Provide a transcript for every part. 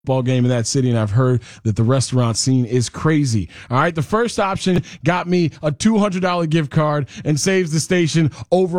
ball game in that city, and I've heard that the restaurant scene is crazy. All right, the first option got me a $200 gift card and saves the station over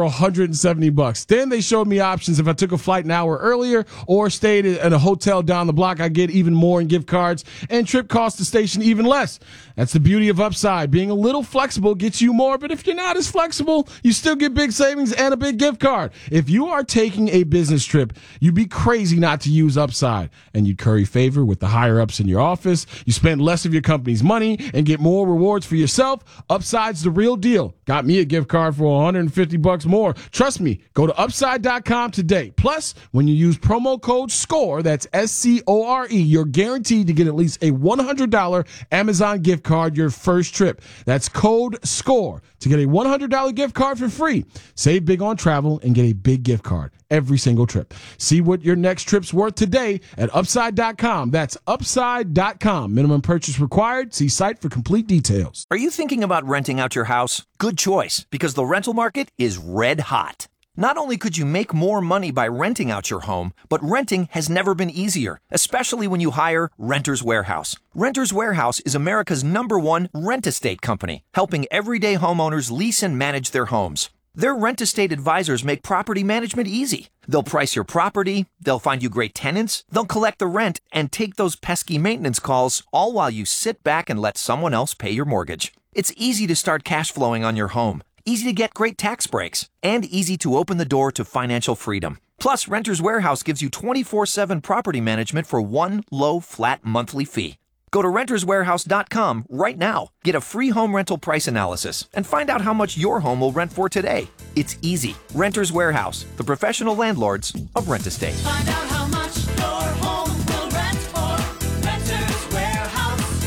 $170. Then they showed me options if I took a flight an hour earlier or stayed at a hotel down the block. I get even more in gift cards, and trip costs the station even less. That's the beauty of Upside. Being a little flexible gets you more, but if you're not as flexible, you still get big savings and a big gift card. If you are taking a business trip, you'd be crazy not to use Upside, and you'd curry favor with the higher ups in your office. You spend less of your company's money and get more rewards for yourself. Upside's the real deal. Got me a gift card for $150 more. Trust me, go to upside.com today. Plus, when you use promo code SCORE, that's SCORE, you're guaranteed to get at least a $100 Amazon gift card your first trip. That's code SCORE to get a $100 gift card for free. Save big on travel and get a big gift card every single trip. See what your next trip's worth today at upside.com. That's upside.com. Minimum purchase required. See site for complete details. Are you thinking about renting out your house? Good choice, because the rental market is red hot. Not only could you make more money by renting out your home, but renting has never been easier, especially when you hire Renters Warehouse. Renters Warehouse is America's #1 rent-estate company, helping everyday homeowners lease and manage their homes. Their rent-estate advisors make property management easy. They'll price your property, they'll find you great tenants, they'll collect the rent, and take those pesky maintenance calls, all while you sit back and let someone else pay your mortgage. It's easy to start cash flowing on your home, easy to get great tax breaks, and easy to open the door to financial freedom. Plus, Renters Warehouse gives you 24/7 property management for one low, flat monthly fee. Go to renterswarehouse.com right now. Get a free home rental price analysis and find out how much your home will rent for today. It's easy. Renters Warehouse, the professional landlords of rent estates. Find out how much your home will rent for. Renters Warehouse.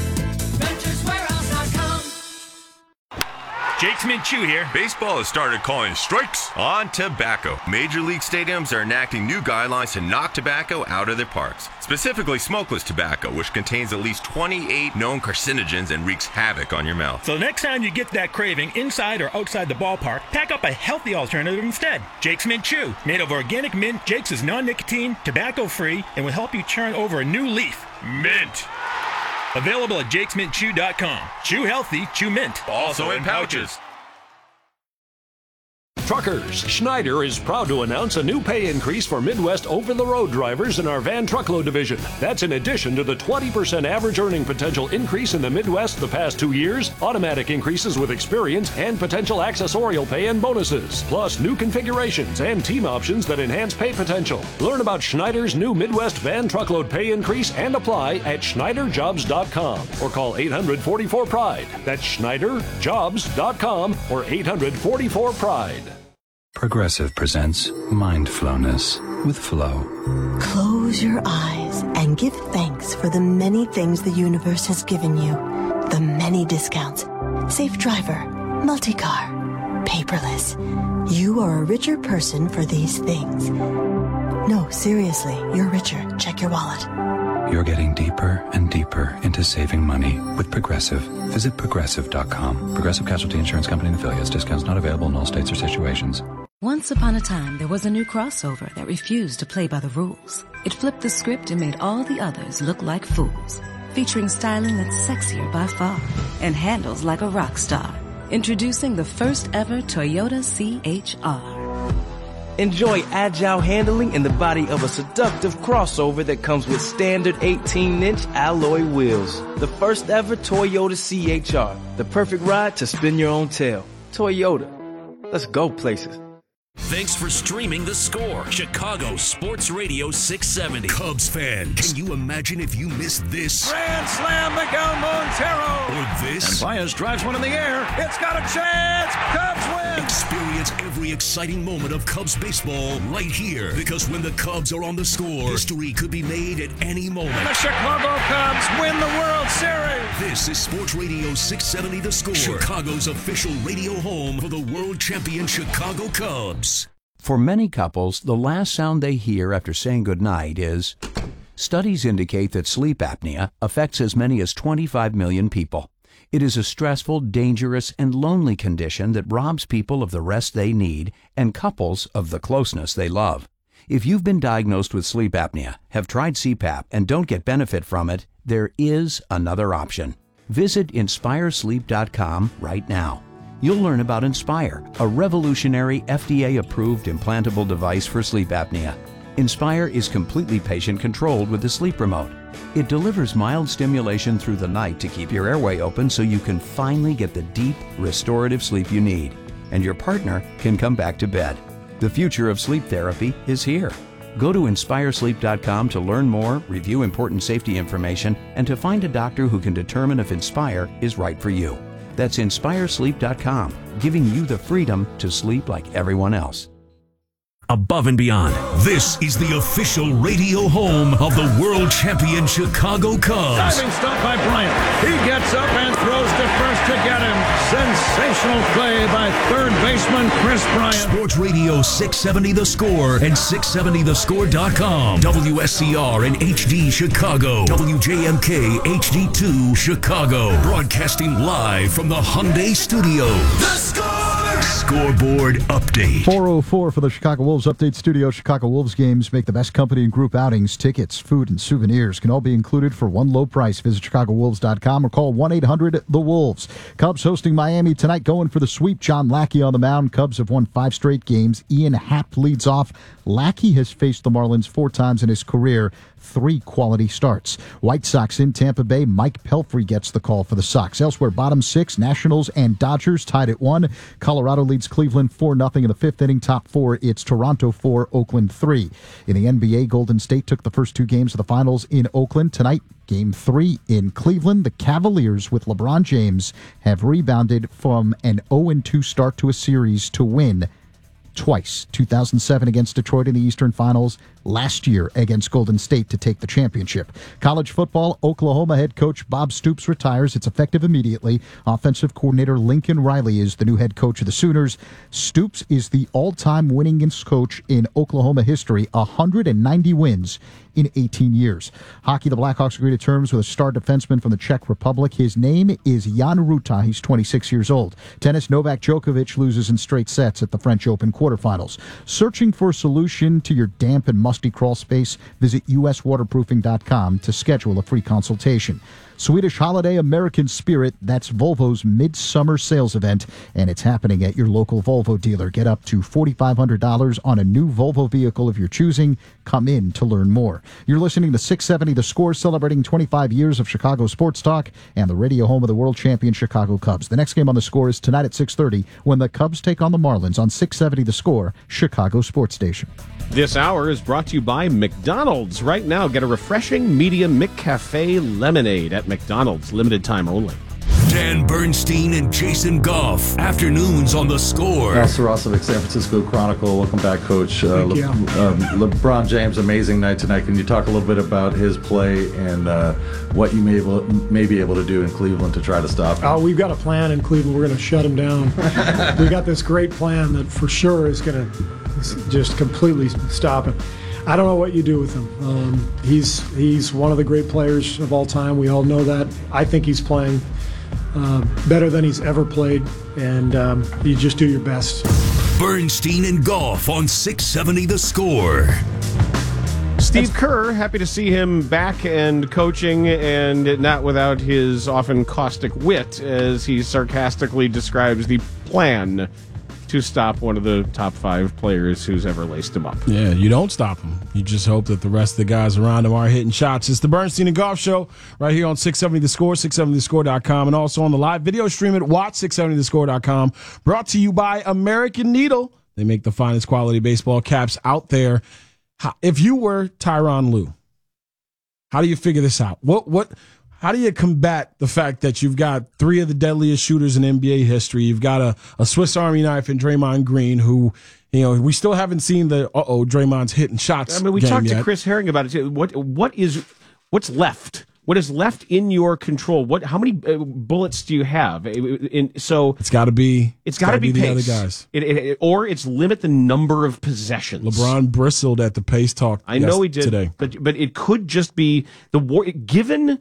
Renterswarehouse.com. Jake's Mint Chew here. Baseball has started calling strikes on tobacco. Major league stadiums are enacting new guidelines to knock tobacco out of their parks. Specifically smokeless tobacco, which contains at least 28 known carcinogens and wreaks havoc on your mouth. So next time you get that craving inside or outside the ballpark, pack up a healthy alternative instead. Jake's Mint Chew. Made of organic mint, Jake's is non-nicotine, tobacco-free, and will help you turn over a new leaf. Mint. Available at jakesmintchew.com. Chew healthy, chew mint. Also in pouches. Truckers, Schneider is proud to announce a new pay increase for Midwest over-the-road drivers in our van truckload division. That's in addition to the 20% average earning potential increase in the Midwest the past 2 years, automatic increases with experience, and potential accessorial pay and bonuses, plus new configurations and team options that enhance pay potential. Learn about Schneider's new Midwest van truckload pay increase and apply at schneiderjobs.com or call 844-PRIDE. That's schneiderjobs.com or 844-PRIDE. Progressive presents Mindfulness with Flo. Close your eyes and give thanks for the many things the universe has given you. The many discounts. Safe driver, multi-car, paperless. You are a richer person for these things. No, seriously, you're richer. Check your wallet. You're getting deeper and deeper into saving money with Progressive. Visit Progressive.com. Progressive Casualty Insurance Company and affiliates. Discounts not available in all states or situations. Once upon a time, there was a new crossover that refused to play by the rules. It flipped the script and made all the others look like fools. Featuring styling that's sexier by far and handles like a rock star. Introducing the first ever Toyota CHR. Enjoy agile handling in the body of a seductive crossover that comes with standard 18-inch alloy wheels. The first ever Toyota CHR. The perfect ride to spin your own tail. Toyota. Let's go places. Thanks for streaming The Score, Chicago Sports Radio 670. Cubs fan, can you imagine if you missed this? Grand slam, Miguel Montero. Or this? And Baez drives one in the air. It's got a chance. Cubs win. Experience every exciting moment of Cubs baseball right here. Because when the Cubs are on The Score, history could be made at any moment. And the Chicago Cubs win the World Series. This is Sports Radio 670 The Score, Chicago's official radio home for the world champion Chicago Cubs. For many couples, the last sound they hear after saying goodnight is... Studies indicate that sleep apnea affects as many as 25 million people. It is a stressful, dangerous, and lonely condition that robs people of the rest they need and couples of the closeness they love. If you've been diagnosed with sleep apnea, have tried CPAP, and don't get benefit from it, there is another option. Visit InspireSleep.com right now. You'll learn about Inspire, a revolutionary FDA-approved implantable device for sleep apnea. Inspire is completely patient-controlled with the sleep remote. It delivers mild stimulation through the night to keep your airway open so you can finally get the deep, restorative sleep you need. And your partner can come back to bed. The future of sleep therapy is here. Go to InspireSleep.com to learn more, review important safety information, and to find a doctor who can determine if Inspire is right for you. That's InspireSleep.com, giving you the freedom to sleep like everyone else. Above and Beyond. This is the official radio home of the world champion Chicago Cubs. Diving stop by Bryant. He gets up and throws to first to get him. Sensational play by third baseman Chris Bryant. Sports Radio 670 The Score and 670thescore.com. WSCR and HD Chicago. WJMK HD2 Chicago. Broadcasting live from the Hyundai Studios. The Score! Scoreboard update. 4:04 for the Chicago Wolves Update Studio. Chicago Wolves games make the best company and group outings. Tickets, food, and souvenirs can all be included for one low price. Visit ChicagoWolves.com or call 1-800-THE-WOLVES. Cubs hosting Miami tonight, going for the sweep. John Lackey on the mound. Cubs have won 5 straight games. Ian Happ leads off. Lackey has faced the Marlins 4 times in his career. 3 quality starts. White Sox in Tampa Bay. Mike Pelfrey gets the call for the Sox. Elsewhere, bottom 6, Nationals and Dodgers tied at 1. Colorado leads Cleveland 4-0 in the 5th inning. Top 4, it's Toronto 4, Oakland 3. In the NBA, Golden State took the first 2 games of the finals in Oakland. Tonight, Game 3 in Cleveland. The Cavaliers, with LeBron James, have rebounded from an 0-2 start to a series to win twice. 2007 against Detroit in the Eastern Finals, last year against Golden State to take the championship. College football, Oklahoma head coach Bob Stoops retires. It's effective immediately. Offensive coordinator Lincoln Riley is the new head coach of the Sooners. Stoops is the all-time winningest coach in Oklahoma history, 190 wins in 18 years. Hockey, the Blackhawks agree to terms with a star defenseman from the Czech Republic. His name is Jan Ruta. He's 26 years old. Tennis, Novak Djokovic loses in straight sets at the French Open quarterfinals. Searching for a solution to your damp and musty crawl space? Visit uswaterproofing.com to schedule a free consultation. Swedish Holiday American Spirit, that's Volvo's midsummer sales event, and it's happening at your local Volvo dealer. Get up to $4,500 on a new Volvo vehicle of your choosing. Come in to learn more. You're listening to 670 The Score, celebrating 25 years of Chicago sports talk and the radio home of the world champion Chicago Cubs. The next game on The Score is tonight at 6:30 when the Cubs take on the Marlins on 670 The Score, Chicago Sports Station. This hour is brought to you by McDonald's. Right now, get a refreshing medium McCafe lemonade at McDonald's. Limited time only. Dan Bernstein and Jason Goff. Afternoons on The Score. Al Sarasovic, San Francisco Chronicle. Welcome back, Coach. Thank you. LeBron James, amazing night tonight. Can you talk a little bit about his play and what you may be able to do in Cleveland to try to stop him? Oh, we've got a plan in Cleveland. We're going to shut him down. We got this great plan that for sure is going to just completely stop him. I don't know what you do with him. He's one of the great players of all time. We all know that. I think he's playing better than he's ever played, and you just do your best. Bernstein and Goff on 670 The Score. Steve Kerr, happy to see him back and coaching, and not without his often caustic wit as he sarcastically describes the plan to stop one of the top 5 players who's ever laced him up. Yeah, you don't stop him. You just hope that the rest of the guys around him are hitting shots. It's the Bernstein and Golf Show right here on 670 The Score, 670thescore.com, and also on the live video stream at watch670thescore.com. Brought to you by American Needle. They make the finest quality baseball caps out there. If you were Tyronn Lue, how do you figure this out? How do you combat the fact that you've got 3 of the deadliest shooters in NBA history? You've got a Swiss Army knife in Draymond Green, who, we still haven't seen the Draymond's hitting shots. I mean, we talked to Chris Herring about it. What's left? What is left in your control? How many bullets do you have? So it's got to be. It's got to be the pace. other guys, or it's limit the number of possessions. LeBron bristled at the pace talk. I know he did today, but it could just be the war. Given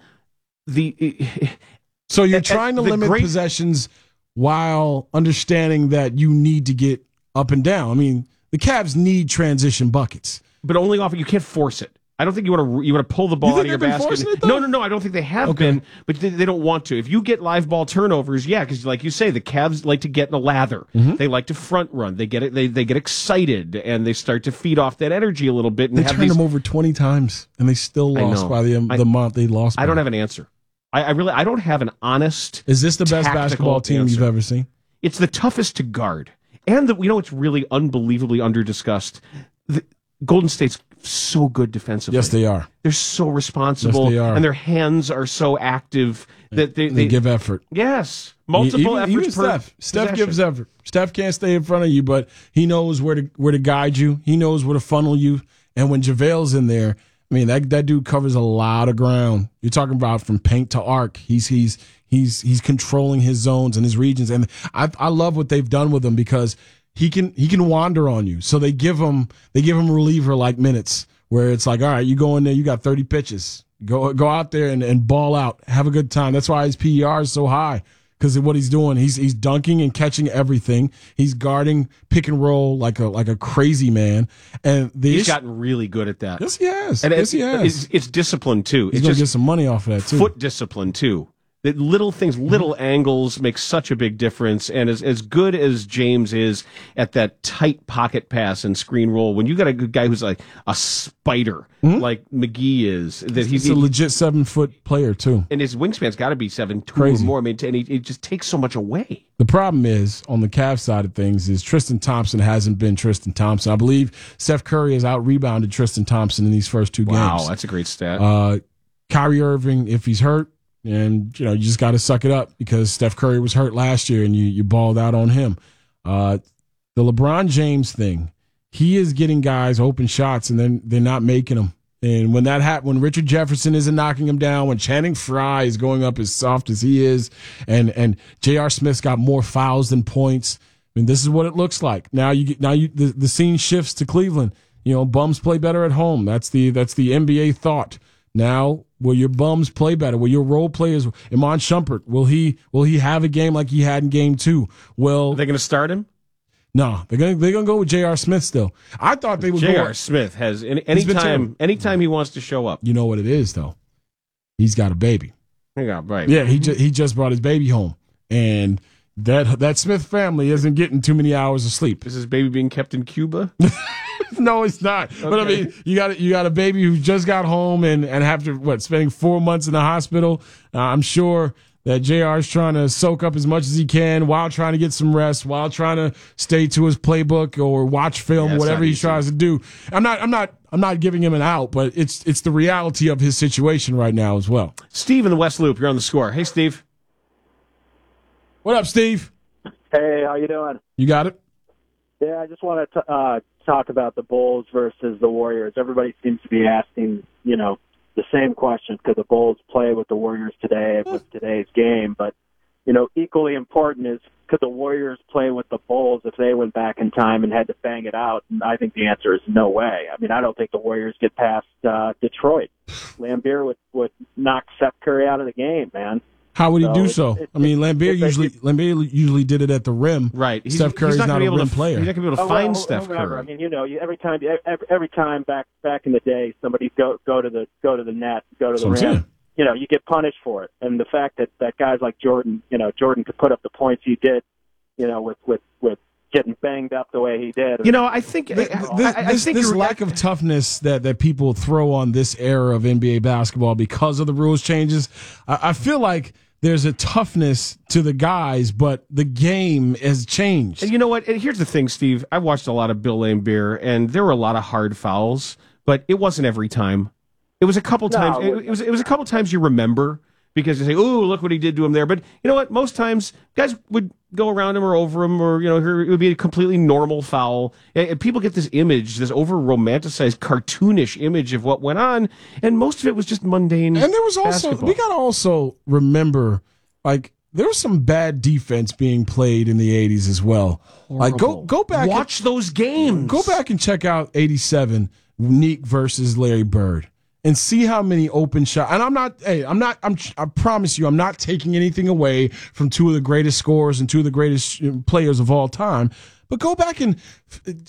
so you're trying to limit possessions while understanding that you need to get up and down. I mean, the Cavs need transition buckets. but only often. You can't force it. I don't think you want to pull the ball out of your basket. No. I don't think they have been, but they don't want to. If you get live ball turnovers, yeah, because like you say, the Cavs like to get in a lather. They like to front run. They get it. They get excited and they start to feed off that energy a little bit. And they turned them over 20 times and they still lost by the month they lost. I don't have an answer. I don't have an honest. Is this the best basketball team you've ever seen? It's the toughest to guard, and it's really unbelievably underdiscussed. Golden State's so good defensively. Yes, they are. They're so responsible, yes, they are. And their hands are so active that they give effort. Yes, multiple efforts. Even per Steph gives effort. Steph can't stay in front of you, but he knows where to guide you. He knows where to funnel you. And when JaVale's in there, I mean that dude covers a lot of ground. You're talking about from paint to arc. He's controlling his zones and his regions, and I love what they've done with him because he can wander on you. So they give him reliever like minutes where it's like, all right, you go in there, you got 30 pitches, go out there and ball out, have a good time. That's why his PER is so high because of what he's doing. He's dunking and catching everything. He's guarding pick and roll like a crazy man, and he's gotten really good at that. Yes, he has. And yes, he has. It's discipline too. He's going to get some money off of that too. Foot discipline too. That little things, little angles make such a big difference. And as good as James is at that tight pocket pass and screen roll, when you got a good guy who's like a spider, like McGee is, that he's a legit 7-foot player too. And his wingspan's got to be 7'2" Crazy. or more. I mean, and he just takes so much away. The problem is on the Cavs side of things is Tristan Thompson hasn't been Tristan Thompson. I believe Steph Curry has out rebounded Tristan Thompson in these first two games. Wow, that's a great stat. Kyrie Irving, if he's hurt. And, you just got to suck it up because Steph Curry was hurt last year and you balled out on him. The LeBron James thing, he is getting guys open shots and then they're not making them. And when that happens, when Richard Jefferson isn't knocking him down, when Channing Frye is going up as soft as he is, and J.R. Smith's got more fouls than points, I mean, this is what it looks like. The scene shifts to Cleveland. Bums play better at home. That's the NBA thought. Now, will your bums play better? Will your role players, Iman Shumpert, will he have a game like he had in game 2? Are they going to start him? No, they're going to go with J.R. Smith still. I thought they would go. J.R. Smith has anytime he wants to show up. You know what it is though? He's got a baby. Yeah, right. Yeah, he just brought his baby home, and that Smith family isn't getting too many hours of sleep. Is his baby being kept in Cuba? No, it's not. Okay. But I mean, you got a baby who just got home and after spending 4 months in the hospital. I'm sure that JR is trying to soak up as much as he can while trying to get some rest, while trying to stay to his playbook or watch film, whatever he tries to do. I'm not giving him an out, but it's the reality of his situation right now as well. Steve in the West Loop, you're on the Score. Hey, Steve. What up, Steve? Hey, how you doing? You got it? Yeah, I just want to talk about the Bulls versus the Warriors. Everybody seems to be asking, the same question. Could the Bulls play with the Warriors today with today's game? But, equally important is could the Warriors play with the Bulls if they went back in time and had to bang it out? And I think the answer is no way. I mean, I don't think the Warriors get past Detroit. Lambeer would knock Steph Curry out of the game, man. How would he do so? I mean, Lambeer usually did it at the rim. Right. Steph Curry's not a rim player. He's not going to be able to find Steph Curry. I mean, every time back in the day, somebody go to the net, go to the rim. You get punished for it. And the fact that guys like Jordan, Jordan could put up the points he did, with getting banged up the way he did. I think this lack of toughness that people throw on this era of NBA basketball because of the rules changes, I feel like there's a toughness to the guys, but the game has changed. And you know what? And here's the thing, Steve. I watched a lot of Bill Lambeer, and there were a lot of hard fouls, but it wasn't every time. It was a couple times. It was a couple times you remember because you say, "Oh, look what he did to him there." But you know what? Most times, guys would go around him or over him, or it would be a completely normal foul. And people get this image, this over romanticized, cartoonish image of what went on, and most of it was just mundane. And there was also basketball. We got to also remember, there was some bad defense being played in the 80s as well. Horrible. Go back, watch those games. Go back and check out '87 Neek versus Larry Bird. And see how many open shots. And I promise you, I'm not taking anything away from two of the greatest scorers and two of the greatest players of all time. But go back and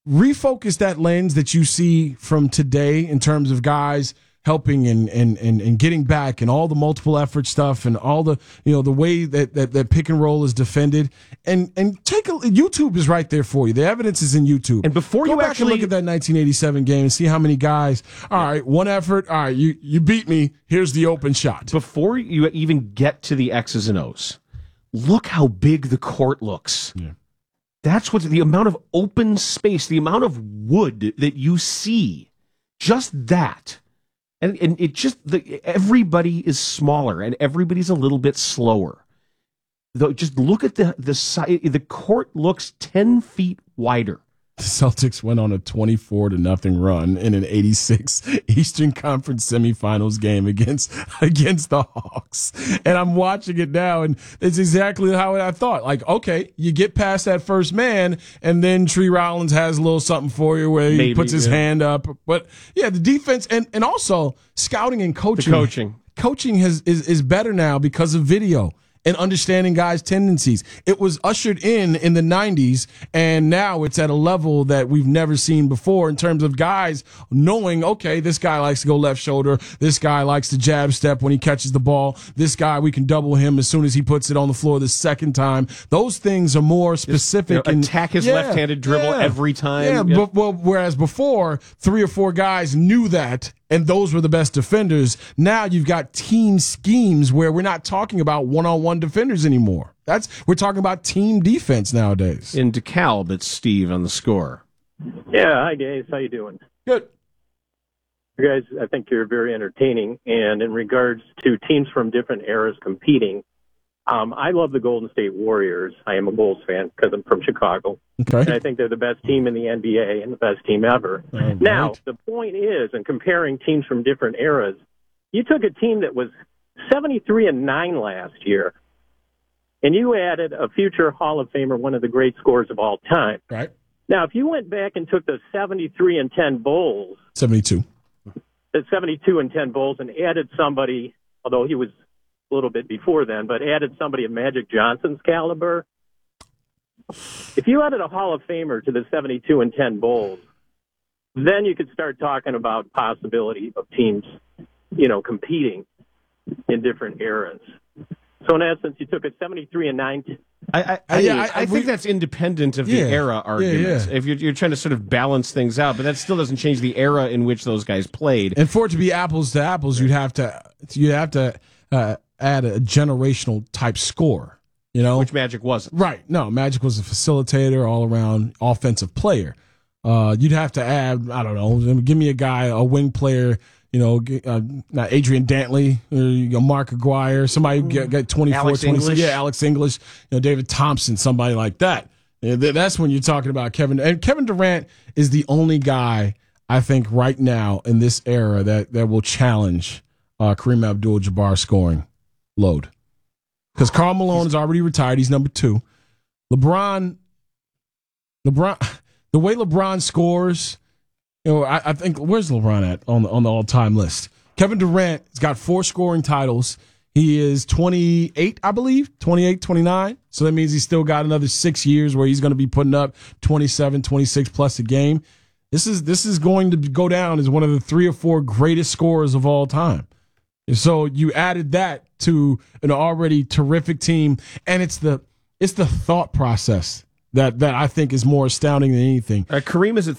refocus that lens that you see from today in terms of guys helping and getting back and all the multiple effort stuff and all the, the way that pick and roll is defended, and take YouTube is right there for you. The evidence is in YouTube. And before Go you back actually and look at that 1987 game and see how many guys, all right, one effort, all right, you beat me, here's the open shot. Before you even get to the X's and O's, look how big the court looks. Yeah. That's what the amount of open space, the amount of wood that you see, just that. And it just, everybody is smaller and everybody's a little bit slower. Though, just look at the side. The court looks 10 feet wider. The Celtics went on a 24-0 run in an 86 Eastern Conference semifinals game against the Hawks. And I'm watching it now, and it's exactly how I thought. Like, okay, you get past that first man, and then Tree Rollins has a little something for you where he puts his hand up. But, yeah, the defense and also scouting and coaching. The coaching. Coaching is better now because of video and understanding guys' tendencies. It was ushered in the 90s, and now it's at a level that we've never seen before in terms of guys knowing, okay, this guy likes to go left shoulder, this guy likes to jab step when he catches the ball, this guy, we can double him as soon as he puts it on the floor the second time. Those things are more specific. Attack his left-handed dribble every time. Yeah. But whereas before, 3 or 4 guys knew that, and those were the best defenders. Now you've got team schemes where we're not talking about one-on-one defenders anymore. We're talking about team defense nowadays. In DeKalb, it's Steve on the score. Yeah, hi guys, how you doing? Good. You guys, I think you're very entertaining. And in regards to teams from different eras competing, I love the Golden State Warriors. I am a Bulls fan because I'm from Chicago. Okay. And I think they're the best team in the NBA and the best team ever. Now, the point is, in comparing teams from different eras, you took a team that was 73-9 last year, and you added a future Hall of Famer, one of the great scorers of all time. Right. Now, if you went back and took the 73-10 Bulls, 72. the 72-10 Bulls, and added somebody, although he was a little bit before then, but added somebody of Magic Johnson's caliber. If you added a Hall of Famer to the 72-10 Bulls, then you could start talking about possibility of teams, competing in different eras. So in essence, you took a 73-9. I think that's independent of the era argument. Yeah. If you're trying to sort of balance things out, but that still doesn't change the era in which those guys played. And for it to be apples to apples, you'd have to add a generational type score, which Magic wasn't. Right. No, Magic was a facilitator, all around offensive player. You'd have to add, I don't know, give me a wing player, not Adrian Dantley, Mark Aguirre, somebody who got 24, Alex 26. English. Yeah, Alex English, David Thompson, somebody like that. That's when you're talking about Kevin. And Kevin Durant is the only guy, I think, right now in this era that will challenge Kareem Abdul-Jabbar's scoring load. Because Karl Malone is already retired. He's number 2. LeBron, the way LeBron scores, I think, where's LeBron at on the all-time list? Kevin Durant has got 4 scoring titles. He is 28, I believe, 28, 29. So that means he's still got another 6 years where he's going to be putting up 27, 26 plus a game. This is going to go down as one of the 3 or 4 greatest scorers of all time. And so you added that to an already terrific team, and it's the thought process that I think is more astounding than anything. Kareem is at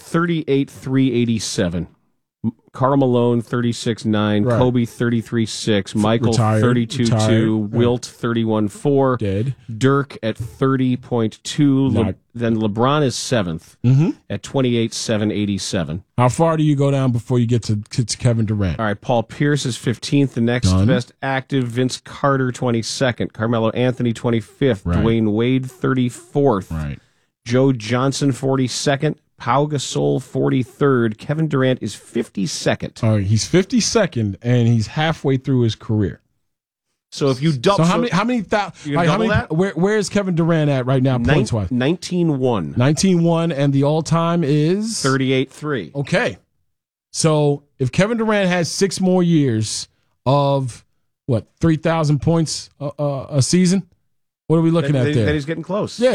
38-387. Karl Malone 36-9, Right. Kobe 33-6, Michael Retired. 32-2, Wilt 31-4, Dead. Dirk at 30.2. Not- Then LeBron is 7th at 28-7-87. How far do you go down before you get to Kevin Durant? All right, Paul Pierce is 15th, the next Done. best active. Vince Carter 22nd, Carmelo Anthony 25th, Right. Dwayne Wade 34th, Right. Joe Johnson 42nd, Pau Gasol 43rd, Kevin Durant is 52nd. All right, he's 52nd, and he's halfway through his career. So if you double, So how many that? where is Kevin Durant at right now, points wise? 19-1. 19-1, and the all time is 38-3. Okay. So if Kevin Durant has 6 more years of 3,000 points a season, what are we looking at there? That he's getting close. Yeah.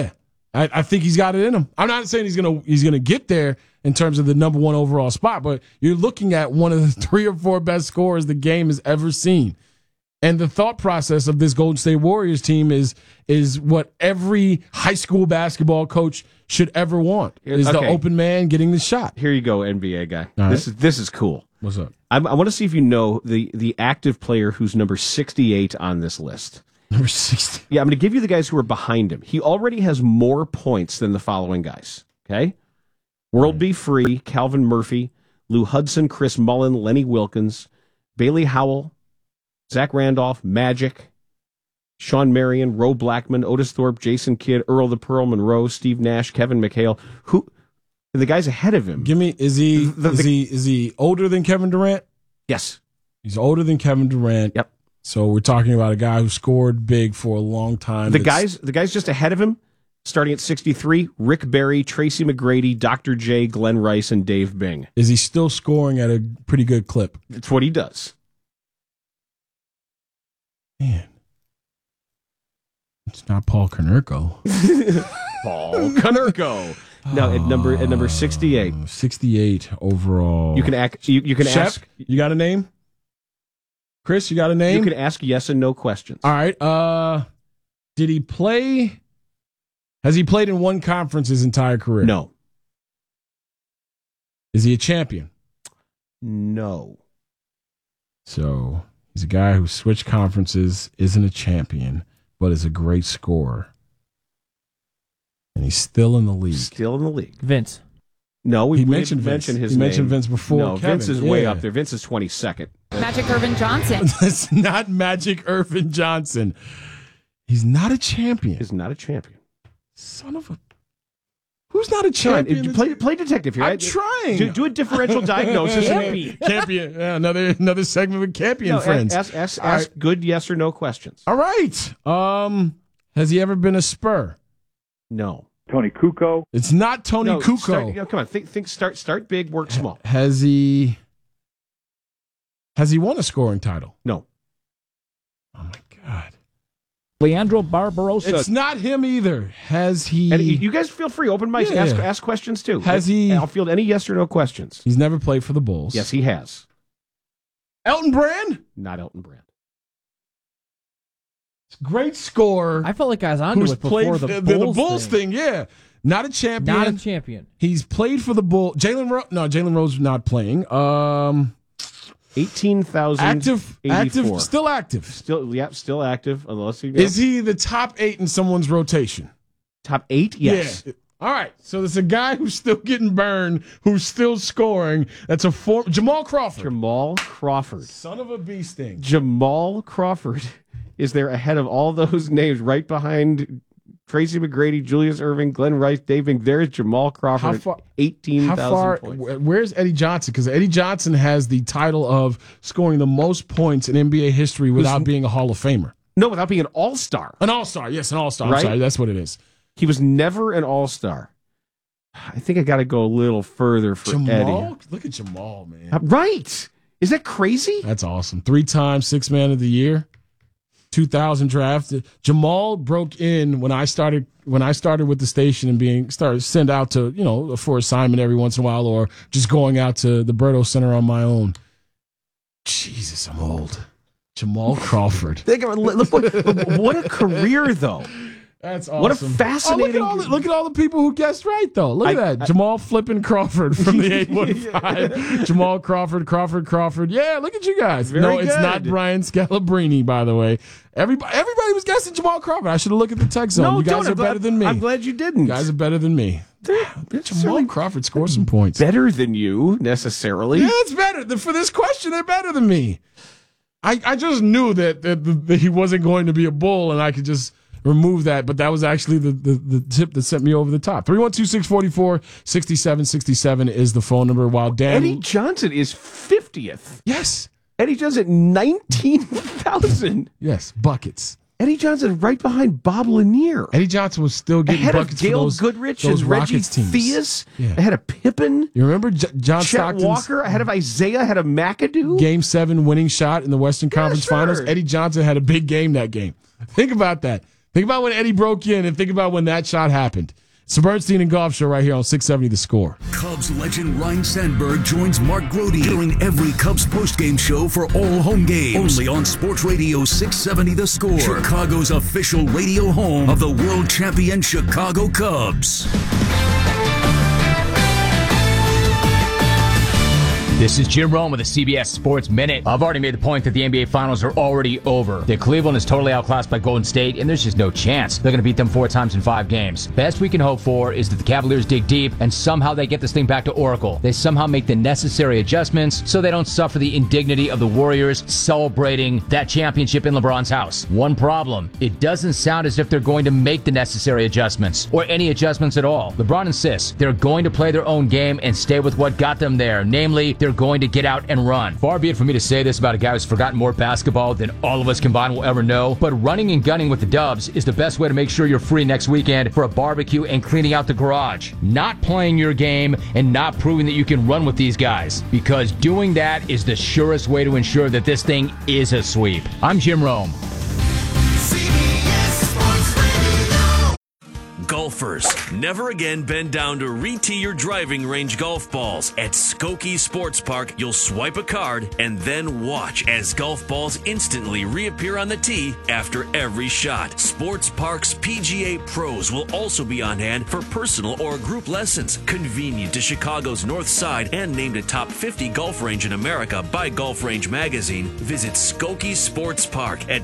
I think he's got it in him. I'm not saying he's gonna get there in terms of the number one overall spot, but you're looking at one of the 3 or 4 best scorers the game has ever seen. And the thought process of this Golden State Warriors team is what every high school basketball coach should ever want. Is the open man getting the shot. Here you go, NBA guy. All This is cool. What's up? I want to see if you know the active player who's number 68 on this list. Number 60. Yeah, I'm going to give you the guys who are behind him. He already has more points than the following guys. Okay? World B. Free, Calvin Murphy, Lou Hudson, Chris Mullen, Lenny Wilkins, Bailey Howell, Zach Randolph, Magic, Sean Marion, Ro Blackman, Otis Thorpe, Jason Kidd, Earl the Pearl Monroe, Steve Nash, Kevin McHale. Who the guys ahead of him? Is he older than Kevin Durant? Yes. He's older than Kevin Durant. Yep. So we're talking about a guy who scored big for a long time. The guys just ahead of him, starting at 63, Rick Barry, Tracy McGrady, Dr. J, Glenn Rice, and Dave Bing. Is he still scoring at a pretty good clip? That's what he does. Man. It's not Paul Konerko. Paul Konerko. No, at number 68. 68 overall. You can Shep, ask. You got a name? Chris, you got a name? You can ask yes and no questions. All right. Did he play? Has he played in one conference his entire career? No. Is he a champion? No. So he's a guy who switched conferences, isn't a champion, but is a great scorer. And he's still in the league. Vince. No, we mentioned Vince. Vince. His He mentioned name. Vince before No, Kevin. Vince is way Yeah. up there. Vince is 22nd. Magic Irvin Johnson. That's not Magic Irvin Johnson. He's not a champion. He's not a champion. Son of a... Who's not a champion? Play detective here. I'm trying. Do a differential diagnosis. Campion. Yeah, another segment with Campion friends. Ask good yes or no questions. All right. Has he ever been a Spur? No. Tony Kukoc. It's not Tony Kukoc. Come on. Think. Start big. Work small. Has he won a scoring title? No. Oh my God. Leandro Barbarossa. It's not him either. Has he? And you guys feel free. Open mic. Yeah. Ask questions too. Has he? I'll field any yes or no questions. He's never played for the Bulls. Yes, he has. Elton Brand? Not Elton Brand. Great scorer. I felt like I was onto who's it before played the Bulls thing. Yeah, not a champion. Not a champion. He's played for the Bulls. Jalen Rose not playing. 18,084. Still active. Still active. Unless he Is he the top 8 in someone's rotation? Top 8? Yes. Yeah. All right. So there's a guy who's still getting burned, who's still scoring. That's Jamal Crawford. Jamal Crawford. Son of a bee sting. Jamal Crawford is there ahead of all those names, right behind Tracy McGrady, Julius Irving, Glenn Rice, Dave Bing. There's Jamal Crawford. How far? 18,000 points. Where's Eddie Johnson? Because Eddie Johnson has the title of scoring the most points in NBA history without being a Hall of Famer. No, without being an all-star. An all-star. Yes, an all-star. Right? I'm sorry. That's what it is. He was never an all-star. I think I got to go a little further for Jamal? Eddie. Look at Jamal, man. Right. Is that crazy? That's awesome. 3-time Sixth Man of the Year. 2000 draft. Jamal broke in when I started with the station and started sent out to, for assignment every once in a while or just going out to the Berto Center on my own. Jesus, I'm old. Jamal Crawford. Look, what a career, though. That's awesome. What a fascinating... look at all the people who guessed right, though. Look at that. Jamal flipping Crawford from the 815. Jamal Crawford. Yeah, look at you guys. Very It's good. not Brian Scalabrine, by the way. Everybody was guessing Jamal Crawford. I should have looked at the text zone. No, you guys don't. are better than me. I'm glad you didn't. You guys are better than me. Jamal Crawford scored some points. Better than you, necessarily. Yeah, it's better. For this question, they're better than me. I just knew that he wasn't going to be a Bull, and I could just remove that, but that was actually the tip that sent me over the top. 312-644-6767 is the phone number. While Dan Eddie Johnson is 50th. Yes. Eddie Johnson, 19,000. Yes, buckets. Eddie Johnson right behind Bob Lanier. Eddie Johnson was still getting ahead buckets of Gail for those, Goodrich those and Reggie Rockets teams. Theus. Yeah. Ahead of Pippen. You remember John Chet Stockton's Walker ahead of Isaiah, ahead of McAdoo. Game 7 winning shot in the Western Conference sure. Finals? Eddie Johnson had a big game that game. Think about that. Think about when Eddie broke in and think about when that shot happened. It's the Bernstein and Golf Show right here on 670 The Score. Cubs legend Ryne Sandberg joins Mark Grody during every Cubs postgame show for all home games. Only on Sports Radio 670 The Score, Chicago's official radio home of the world champion Chicago Cubs. This is Jim Rome with the CBS Sports Minute. I've already made the point that the NBA Finals are already over. That Cleveland is totally outclassed by Golden State, and there's just no chance they're going to beat them 4 times in 5 games. Best we can hope for is that the Cavaliers dig deep, and somehow they get this thing back to Oracle. They somehow make the necessary adjustments so they don't suffer the indignity of the Warriors celebrating that championship in LeBron's house. One problem, it doesn't sound as if they're going to make the necessary adjustments, or any adjustments at all. LeBron insists they're going to play their own game and stay with what got them there, namely, they're going to get out and run. Far be it for me to say this about a guy who's forgotten more basketball than all of us combined will ever know, but running and gunning with the Dubs is the best way to make sure you're free next weekend for a barbecue and cleaning out the garage. Not playing your game and not proving that you can run with these guys, because doing that is the surest way to ensure that this thing is a sweep. I'm Jim Rome. Golfers, never again bend down to re-tee your driving range golf balls. At Skokie Sports Park, you'll swipe a card and then watch as golf balls instantly reappear on the tee after every shot. Sports Park's PGA pros will also be on hand for personal or group lessons. Convenient to Chicago's North Side and named a top 50 golf range in America by Golf Range Magazine. Visit Skokie Sports Park at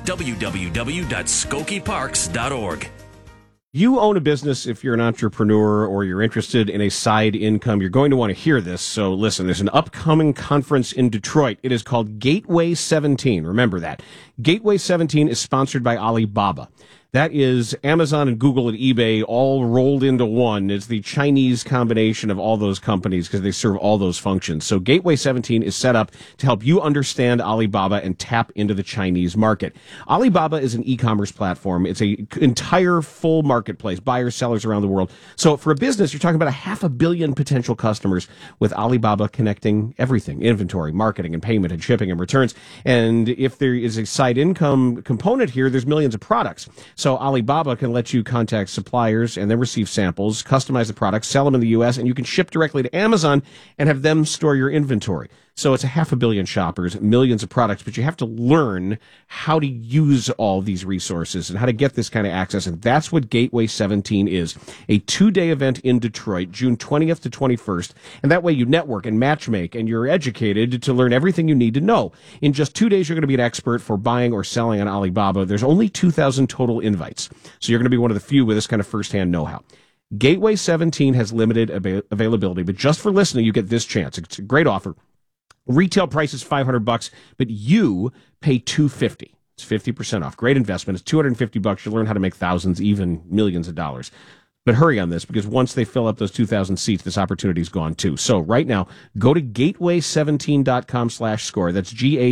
www.skokieparks.org. You own a business. If you're an entrepreneur or you're interested in a side income, you're going to want to hear this. So listen, there's an upcoming conference in Detroit. It is called Gateway 17. Remember that. Gateway 17 is sponsored by Alibaba. That is Amazon and Google and eBay all rolled into one. It's the Chinese combination of all those companies because they serve all those functions. So Gateway 17 is set up to help you understand Alibaba and tap into the Chinese market. Alibaba is an e-commerce platform. It's an entire full marketplace, buyers, sellers around the world. So for a business, you're talking about 500 million potential customers with Alibaba connecting everything, inventory, marketing, and payment, and shipping, and returns. And if there is a side income component here, there's millions of products. So Alibaba can let you contact suppliers and then receive samples, customize the products, sell them in the U.S., and you can ship directly to Amazon and have them store your inventory. So it's 500 million shoppers, millions of products, but you have to learn how to use all these resources and how to get this kind of access. And that's what Gateway 17 is, a 2-day event in Detroit, June 20th to 21st. And that way you network and matchmake and you're educated to learn everything you need to know. In just 2 days, you're going to be an expert for buying or selling on Alibaba. There's only 2,000 total invites. So you're going to be one of the few with this kind of firsthand know-how. Gateway 17 has limited availability, but just for listening, you get this chance. It's a great offer. Retail price is $500, but you pay $250. It's 50% off. Great investment. It's $250. You'll learn how to make thousands, even millions of dollars. But hurry on this, because once they fill up those 2,000 seats, this opportunity is gone too. So right now, go to gateway17.com/score. That's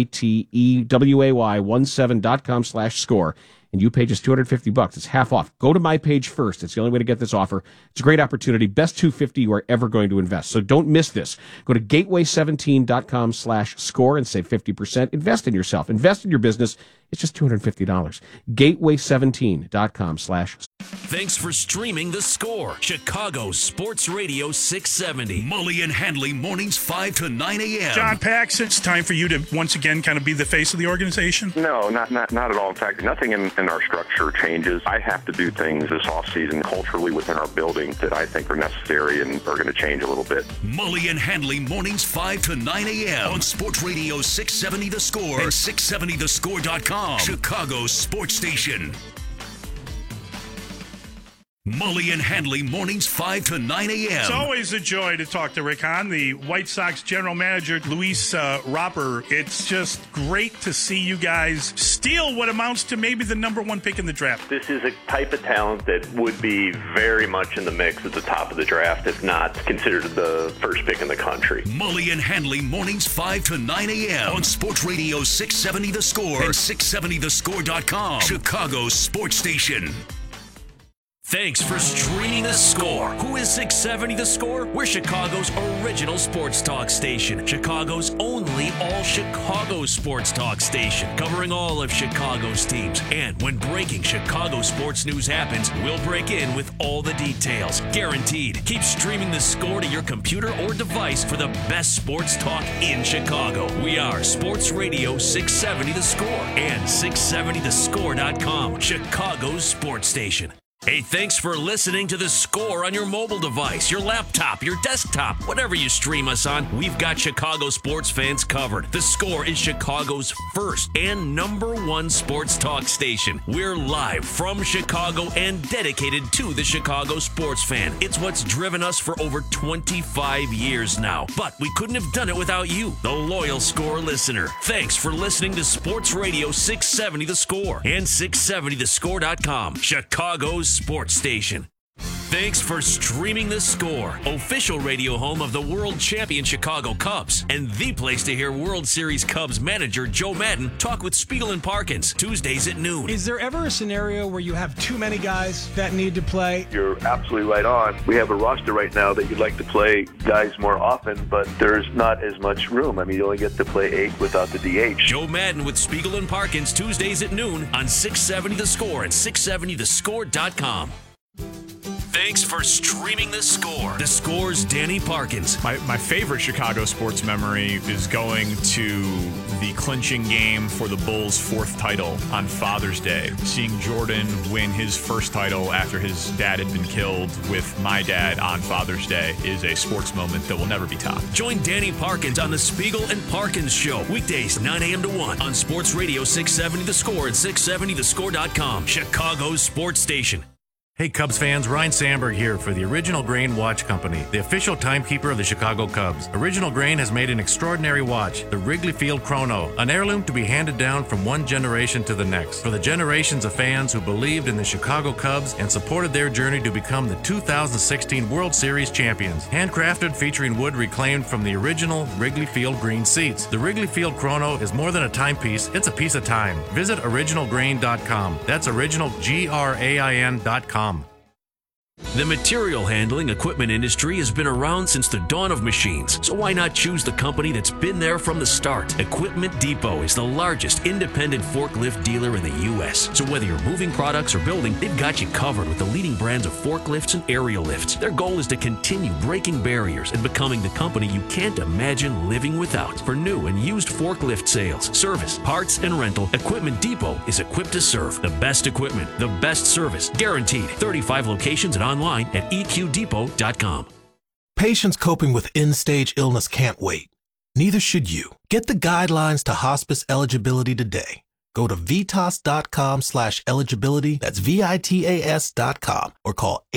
GATEWAY17.com/score. And you pay just $250. It's half off. Go to my page first. It's the only way to get this offer. It's a great opportunity. Best $250 you are ever going to invest. So don't miss this. Go to gateway17.com/score and save 50%. Invest in yourself. Invest in your business. It's just $250. Gateway17.com/score. Thanks for streaming The Score, Chicago Sports Radio 670. Mully and Handley, mornings 5 to 9 a.m. John Pax, it's time for you to once again kind of be the face of the organization? No, not at all. In fact, nothing in our structure changes. I have to do things this offseason culturally within our building that I think are necessary and are going to change a little bit. Mully and Handley, mornings 5 to 9 a.m. on Sports Radio 670 The Score and 670thescore.com, Chicago's sports station. Mully and Handley, mornings 5 to 9 a.m. It's always a joy to talk to Rick Hahn, the White Sox general manager, Luis Robert. It's just great to see you guys steal what amounts to maybe the number 1 pick in the draft. This is a type of talent that would be very much in the mix at the top of the draft, if not considered the first pick in the country. Mully and Handley, mornings 5 to 9 a.m. on Sports Radio 670 The Score and 670thescore.com, Chicago's sports station. Thanks for streaming The Score. Who is 670 The Score? We're Chicago's original sports talk station. Chicago's only all-Chicago sports talk station. Covering all of Chicago's teams. And when breaking Chicago sports news happens, we'll break in with all the details. Guaranteed. Keep streaming The Score to your computer or device for the best sports talk in Chicago. We are Sports Radio 670 The Score and 670thescore.com, Chicago's sports station. Hey, thanks for listening to The Score on your mobile device, your laptop, your desktop, whatever you stream us on. We've got Chicago sports fans covered. The Score is Chicago's first and #1 sports talk station. We're live from Chicago and dedicated to the Chicago sports fan. It's what's driven us for over 25 years now. But we couldn't have done it without you, the loyal Score listener. Thanks for listening to Sports Radio 670 The Score and 670thescore.com, Chicago's sports station. Thanks for streaming The Score, official radio home of the world champion Chicago Cubs, and the place to hear World Series Cubs manager Joe Maddon talk with Spiegel and Parkins, Tuesdays at noon. Is there ever a scenario where you have too many guys that need to play? You're absolutely right on. We have a roster right now that you'd like to play guys more often, but there's not as much room. I mean, you only get to play 8 without the DH. Joe Maddon with Spiegel and Parkins, Tuesdays at noon on 670 The Score and 670thescore.com. Thanks for streaming The Score. The Score's Danny Parkins. My favorite Chicago sports memory is going to the clinching game for the Bulls' 4th title on Father's Day. Seeing Jordan win his first title after his dad had been killed with my dad on Father's Day is a sports moment that will never be topped. Join Danny Parkins on the Spiegel and Parkins Show. Weekdays, 9 a.m. to 1 on Sports Radio 670 The Score and 670thescore.com. Chicago's sports station. Hey Cubs fans, Ryan Sandberg here for the Original Grain Watch Company, the official timekeeper of the Chicago Cubs. Original Grain has made an extraordinary watch, the Wrigley Field Chrono, an heirloom to be handed down from one generation to the next. For the generations of fans who believed in the Chicago Cubs and supported their journey to become the 2016 World Series champions. Handcrafted, featuring wood reclaimed from the original Wrigley Field green seats. The Wrigley Field Chrono is more than a timepiece, it's a piece of time. Visit originalgrain.com. That's originalgrain.com. The material handling equipment industry has been around since the dawn of machines, so why not choose the company that's been there from the start? Equipment Depot is the largest independent forklift dealer in the U.S., so whether you're moving products or building, they've got you covered with the leading brands of forklifts and aerial lifts. Their goal is to continue breaking barriers and becoming the company you can't imagine living without. For new and used forklift sales, service, parts, and rental, Equipment Depot is equipped to serve. The best equipment, the best service, guaranteed. 35 locations and online at eqdepot.com. Patients coping with end-stage illness can't wait. Neither should you. Get the guidelines to hospice eligibility today. Go to VITAS.com/eligibility. That's VITAS.com or call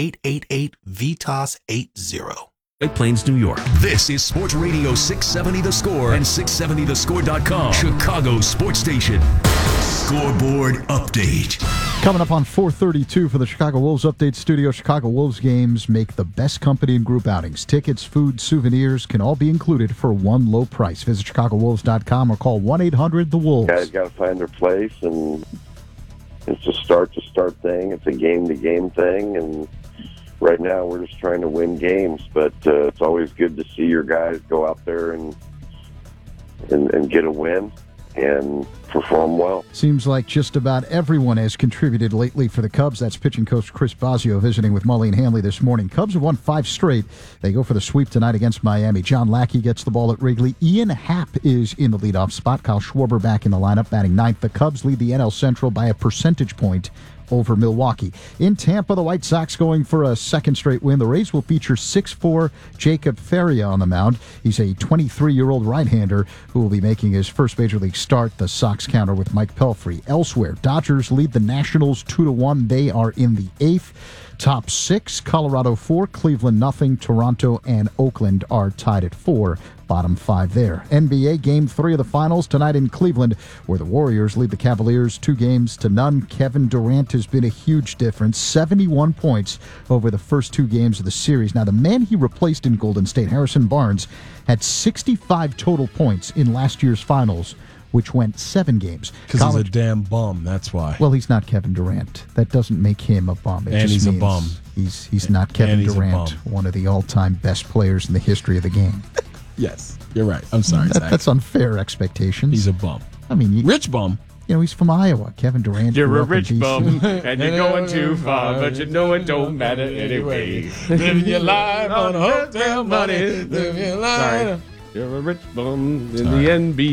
888-VITAS-80. White Plains, New York. This is Sports Radio 670 The Score and 670thescore.com, Chicago sports station. Scoreboard update. Coming up on 4:32 for the Chicago Wolves Update Studio. Chicago Wolves games make the best company in group outings. Tickets, food, souvenirs can all be included for one low price. Visit ChicagoWolves.com or call 1-800-THE-WOLVES. Guys got to find their place, and it's a start-to-start thing. It's a game-to-game thing, and right now we're just trying to win games. But it's always good to see your guys go out there and get a win and perform well. Seems like just about everyone has contributed lately for the Cubs. That's pitching coach Chris Bosio visiting with Mully and Hanley this morning. Cubs have won 5 straight. They go for the sweep tonight against Miami. John Lackey gets the ball at Wrigley. Ian Happ is in the leadoff spot. Kyle Schwarber back in the lineup, batting 9th. The Cubs lead the NL Central by a percentage point over Milwaukee. In Tampa, the White Sox going for a second straight win. The Rays will feature 6'4" Jacob Faria on the mound. He's a 23-year-old right-hander who will be making his first Major League start. The Sox counter with Mike Pelfrey. Elsewhere, Dodgers lead the Nationals 2-1. They are in the 8th. Top 6, Colorado 4, Cleveland nothing. Toronto and Oakland are tied at 4. Bottom 5 there. NBA Game 3 of the Finals tonight in Cleveland, where the Warriors lead the Cavaliers 2-0. Kevin Durant has been a huge difference. 71 points over the first 2 games of the series. Now, the man he replaced in Golden State, Harrison Barnes, had 65 total points in last year's Finals which went 7 games. Because he's a damn bum, that's why. Well, he's not Kevin Durant. That doesn't make him a bum. It And just he's a means bum. He's not Kevin he's a Durant, bum. one of the all-time best players in the history of the game. Yes, you're right. I'm sorry, Zach. That's unfair expectations. He's a bum. I mean, rich bum. You know, he's from Iowa. Kevin Durant. You're grew a up in rich DC. bum, and you're going too far, but you know it don't matter anyway. Living your life on hotel money. Living your life. Sorry. You're a rich bum in the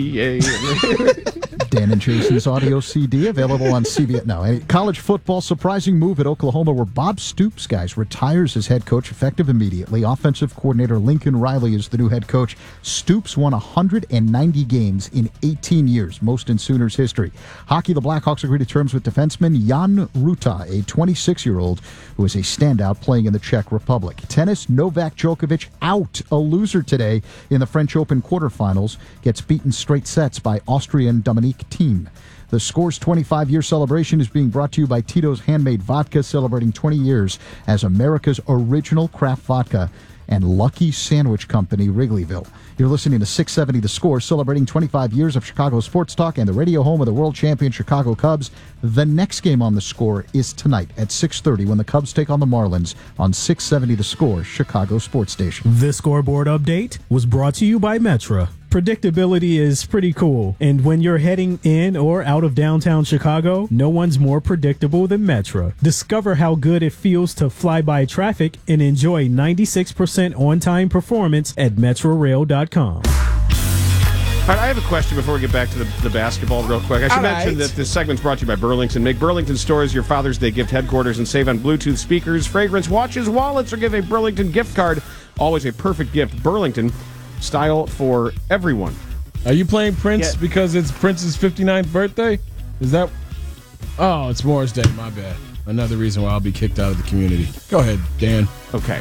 NBA. Dan and Jason's audio CD available on CBS. No, a college football surprising move at Oklahoma where Bob Stoops, guys, retires as head coach effective immediately. Offensive coordinator Lincoln Riley is the new head coach. Stoops won 190 games in 18 years, most in Sooners history. Hockey, the Blackhawks agreed to terms with defenseman Jan Ruta, a 26-year-old who is a standout playing in the Czech Republic. Tennis, Novak Djokovic out, a loser today in the French Open quarterfinals, gets beaten straight sets by Austrian Dominique Thiem. The Score's 25-year celebration is being brought to you by Tito's Handmade Vodka, celebrating 20 years as America's original craft vodka, and Lucky Sandwich Company, Wrigleyville. You're listening to 670 The Score, celebrating 25 years of Chicago sports talk and the radio home of the world champion Chicago Cubs. The next game on The Score is tonight at 6:30 when the Cubs take on the Marlins on 670 The Score, Chicago sports station. This scoreboard update was brought to you by Metra. Predictability is pretty cool, and when you're heading in or out of downtown Chicago, no one's more predictable than Metra. Discover how good it feels to fly by traffic and enjoy 96% on-time performance at metrorail.com. All right, I have a question before we get back to the basketball real quick. I should mention that this segment's brought to you by Burlington. Make Burlington stores your Father's Day gift headquarters and save on Bluetooth speakers, fragrance, watches, wallets, or give a Burlington gift card. Always a perfect gift. Burlington, style for everyone. Are you playing Prince because it's Prince's 59th birthday? Is that... Oh, it's Morris Day. My bad. Another reason why I'll be kicked out of the community. Go ahead, Dan. Okay.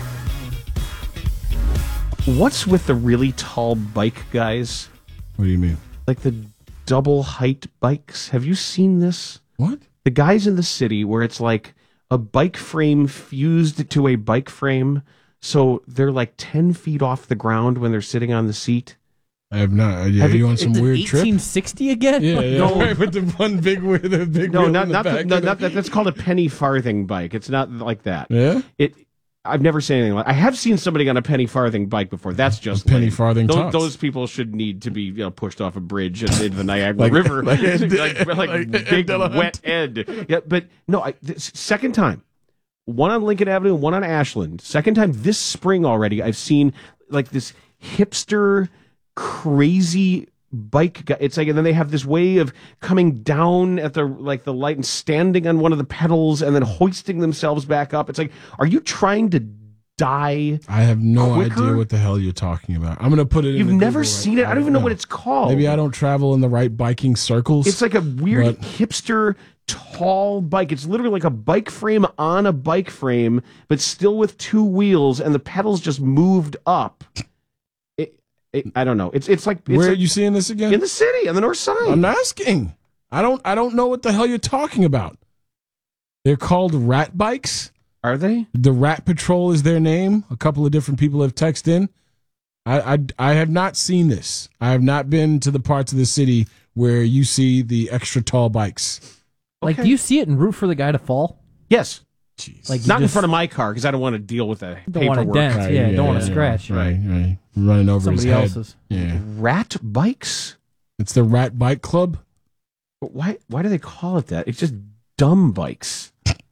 What's with the really tall bike guys? What do you mean? Like the double height bikes. Have you seen this? What? The guys in the city where it's like a bike frame fused to a bike frame, so they're like 10 feet off the ground when they're sitting on the seat. I have not. Are you on some weird trip? 1860 again? Yeah, yeah. No. Right, with the one big with the big No, wheel not in the not, back. not that. That's called a penny farthing bike. It's not like that. Yeah? I've never seen anything like. I have seen somebody on a penny farthing bike before. That's just penny lame. farthing Those, talks. those people should need to be pushed off a bridge and into the Niagara Like- River, like like big Delahunt. wet Ed. Yeah, but no, this second time, one on Lincoln Avenue, one on Ashland. Second time this spring already. I've seen like this hipster crazy bike guy. It's like, and then they have this way of coming down at the light and standing on one of the pedals and then hoisting themselves back up. It's like, are you trying to die? I have no quicker? idea what the hell you're talking about. I'm going to put it in You've the never Google seen right it? I don't even know what it's called. Maybe I don't travel in the right biking circles. It's like a weird but- hipster tall bike. It's literally like a bike frame on a bike frame, but still with two wheels, and the pedals just moved up. I don't know. It's like Where are you seeing this again? in the city on the north side. I'm asking. I don't know what the hell you're talking about. They're called rat bikes. Are they? The Rat Patrol is their name. A couple of different people have texted in. I have not seen this. I have not been to the parts of the city where you see the extra tall bikes. Like, do you see it and root for the guy to fall? Yes. Jeez. Like, you Not in just front of my car because I don't want to deal with the don't want paperwork. to dent. Yeah, don't want to scratch. Right. Running over Somebody his head. else's. Yeah. Rat bikes? It's the Rat Bike Club. Why do they call it that? It's just dumb bikes.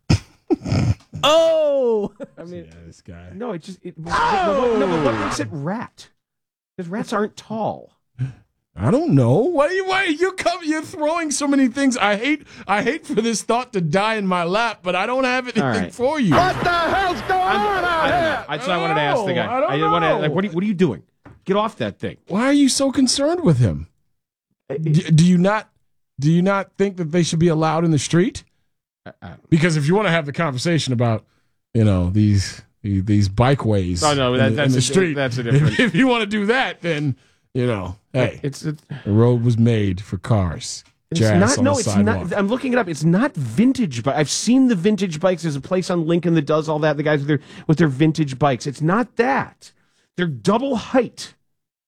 Oh! I mean, this guy. No, it just no, but what makes it rat? Because rats aren't tall. I don't know. Why you're throwing so many things. I hate for this thought to die in my lap, but I don't have anything right. for you. What the hell's going on out here? That's what I wanted to ask the guy. I don't wanted to, know. like, what are you doing? Get off that thing. Why are you so concerned with him? Do you not think that they should be allowed in the street? Because if you want to have the conversation about, these bikeways in the street, that's a different. If you want to do that, then hey, the road was made for cars. It's Jazz not. on No, the it's sidewalk. not. I'm looking it up. It's not vintage, but I've seen the vintage bikes. There's a place on Lincoln that does all that. The guys with their vintage bikes. It's not that. They're double height.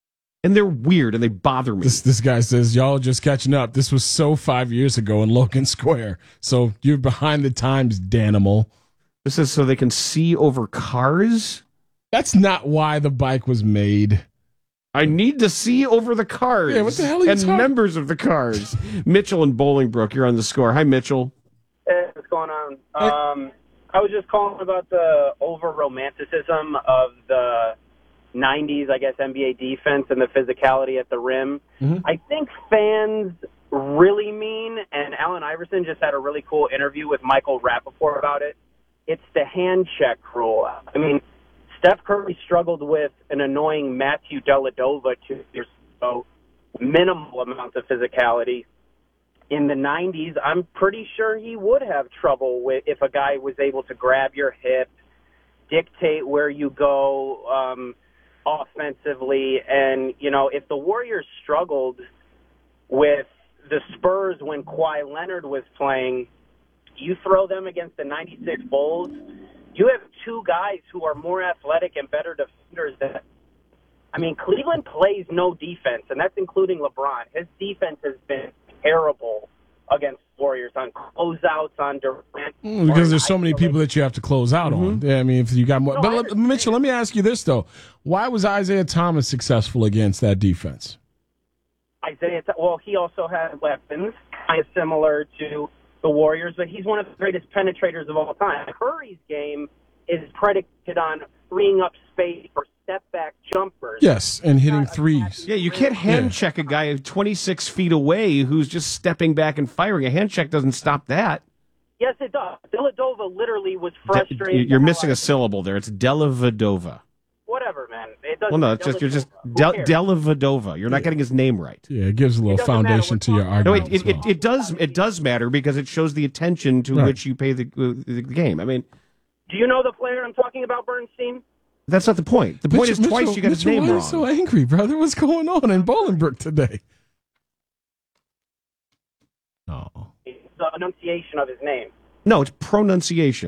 And they're weird and they bother me. This guy says, y'all just catching up. This was so 5 years ago in Logan Square. So you're behind the times, Danimal. This is so they can see over cars? That's not why the bike was made. I need to see over the cars. Yeah, what the hell are you and talking? members of the cars. Mitchell and Bolingbrook, you're on the score. Hi, Mitchell. Hey, what's going on? I was just calling about the over-romanticism of the 90s, I guess, NBA defense and the physicality at the rim. Mm-hmm. I think fans really mean, and Allen Iverson just had a really cool interview with Michael Rappaport about it, it's the hand check rule. I mean, Steph Curry struggled with an annoying Matthew Dellavedova 2 years ago, minimal amounts of physicality. In the 90s, I'm pretty sure he would have trouble with if a guy was able to grab your hip, dictate where you go offensively. And, you know, if the Warriors struggled with the Spurs when Kawhi Leonard was playing, you throw them against the 96 Bulls, you have two guys who are more athletic and better defenders than. I mean, Cleveland plays no defense, and that's including LeBron. His defense has been terrible against Warriors on closeouts, on Durant. Because there's so many people that you have to close out on. Yeah, I mean, if you got more. But Mitchell, let me ask you this, though. Why was Isaiah Thomas successful against that defense? Well, he also had weapons, kind of similar to the Warriors, but he's one of the greatest penetrators of all time. Curry's game is predicated on freeing up space for step-back jumpers. Yes, and hitting threes. Yeah, you can't hand check a guy 26 feet away who's just stepping back and firing. A hand check doesn't stop that. Yes, it does. Dellavedova literally was frustrated. You're missing a syllable there. It's Dellavedova. Whatever, man. It doesn't. Well, no, it's just you're just Dellavedova. You're not getting his name right. Yeah, it gives a little foundation to your No, argument. it does matter because it shows the attention to which you pay the game. I mean, Do you know the player I'm talking about, Bernstein? that's not the point. The point is twice you got his name why are you wrong. so angry, brother? What's going on in Bolingbrook today? Oh. It's the enunciation of his name. No, it's pronunciation.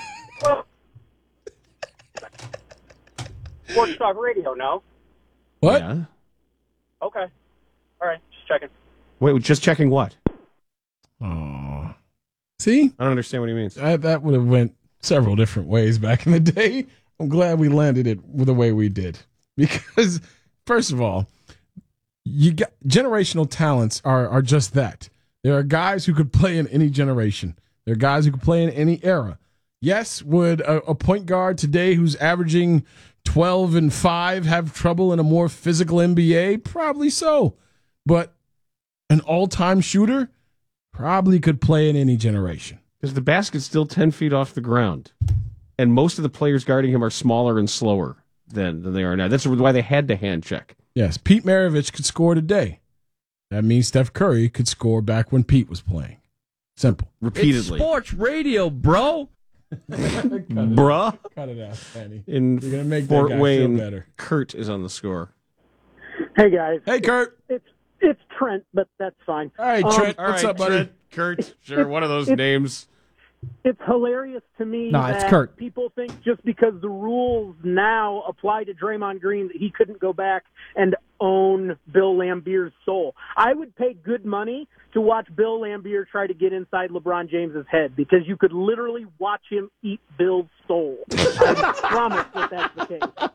Sports Talk Radio, no? What? Yeah. Okay. All right, just checking. Wait, just checking what? Oh. See? I don't understand what he means. That would have went several different ways back in the day. I'm glad we landed it the way we did. Because, first of all, you got generational talents are just that. There are guys who could play in any generation. There are guys who could play in any era. Yes, would a point guard today who's averaging 12 and 5 have trouble in a more physical NBA? Probably so. But an all-time shooter probably could play in any generation. Because the basket's still 10 feet off the ground. And most of the players guarding him are smaller and slower than they are now. That's why they had to hand check. Yes, Pete Maravich could score today. That means Steph Curry could score back when Pete was playing. Simple. Repeatedly. It's sports radio, bro. Bruh. Cut it out, Penny. In You're gonna make that Fort guy feel Wayne, better. Kurt is on the score. Hey guys. Hey Kurt. It's Trent, but that's fine. All right, Trent. All What's right, up, buddy? Trent, Kurt. Sure, one of those names. It's hilarious to me No, it's that Kurt. people think just because the rules now apply to Draymond Green that he couldn't go back and own Bill Lambier's soul. I would pay good money to watch Bill Lambier try to get inside LeBron James's head because you could literally watch him eat Bill's soul. I promise that that's the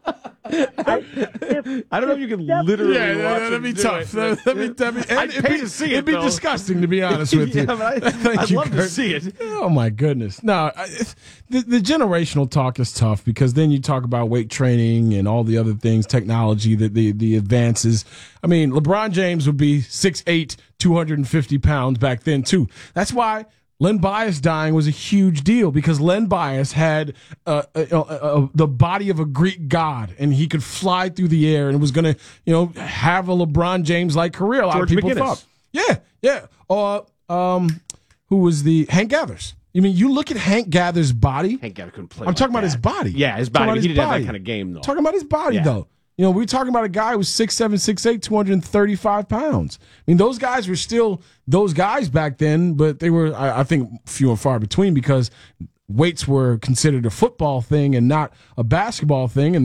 case. I don't know if you can literally watch that'd him be do tough. it. I'd pay to see it, It'd be though. disgusting, to be honest with you. Yeah, but Thank I'd you, love to Kurt. see it. Oh, my goodness. No, the generational talk is tough because then you talk about weight training and all the other things, technology, the advances. I mean, LeBron James would be 6'8", 250 pounds back then, too. That's why Len Bias dying was a huge deal because Len Bias had the body of a Greek god, and he could fly through the air and was going to, have a LeBron James-like career. A lot George of people McGinnis. thought. Yeah. Who was the Hank Gathers? I mean, you look at Hank Gather's body. Hank Gather couldn't play. I'm talking like about his that. body. Yeah, his Talking body. about He his didn't have body. that kind of game, though. Talking about his body, Yeah. though. We're talking about a guy who was 6'7", 6'8", 235 pounds. I mean, those guys were still those guys back then, but they were, I think, few and far between because weights were considered a football thing and not a basketball thing. And then,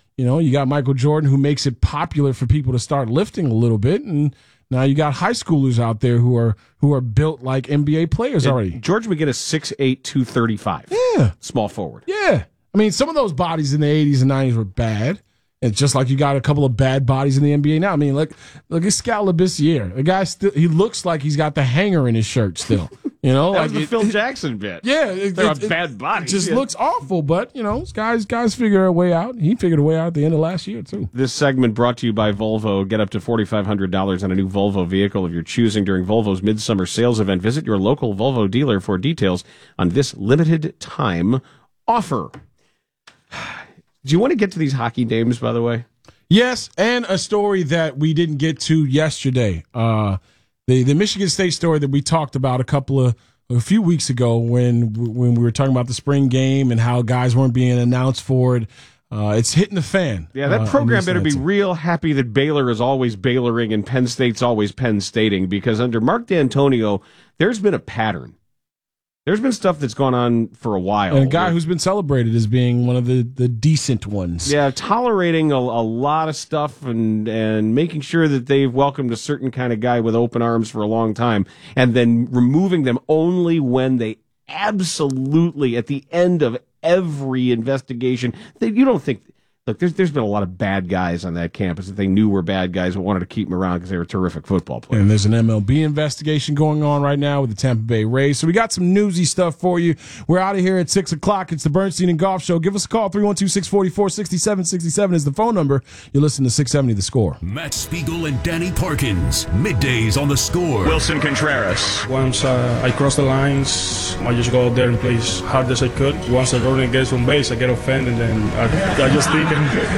You know, you got Michael Jordan, who makes it popular for people to start lifting a little bit, and now you got high schoolers out there who are built like NBA players already. George McGinnis, 6'8", 235. Yeah. Small forward. Yeah. I mean, some of those bodies in the 80s and 90s were bad. And just like you got a couple of bad bodies in the NBA now. I mean, look at Scal Labissiere. The guy he looks like he's got the hanger in his shirt still. You know, that was the Phil Jackson bit. Yeah, they're bad bodies. It just looks awful, but you know, guys figure a way out. He figured a way out at the end of last year too. This segment brought to you by Volvo. Get up to $4,500 on a new Volvo vehicle of your choosing during Volvo's midsummer sales event. Visit your local Volvo dealer for details on this limited time offer. Do you want to get to these hockey names, by the way? Yes, and a story that we didn't get to yesterday. The Michigan State story that we talked about a few weeks ago when we were talking about the spring game and how guys weren't being announced for it. It's hitting the fan. Yeah, that program better be real happy that Baylor is always Bayloring and Penn State's always Penn Stating, because under Mark D'Antonio, there's been a pattern. There's been stuff that's gone on for a while. And a guy who's been celebrated as being one of the decent ones. Yeah, tolerating a lot of stuff and making sure that they've welcomed a certain kind of guy with open arms for a long time, and then removing them only when they absolutely, at the end of every investigation, you don't think... Look, there's been a lot of bad guys on that campus that they knew were bad guys but wanted to keep them around because they were terrific football players. And there's an MLB investigation going on right now with the Tampa Bay Rays. So we got some newsy stuff for you. We're out of here at 6 o'clock. It's the Bernstein and Golf Show. Give us a call. 312-644-6767 is the phone number. You listen to 670 The Score. Matt Spiegel and Danny Parkins. Middays on The Score. Wilson Contreras. Once I cross the lines, I just go out there and play as hard as I could. Once a runner gets on base, I get offended, and I just think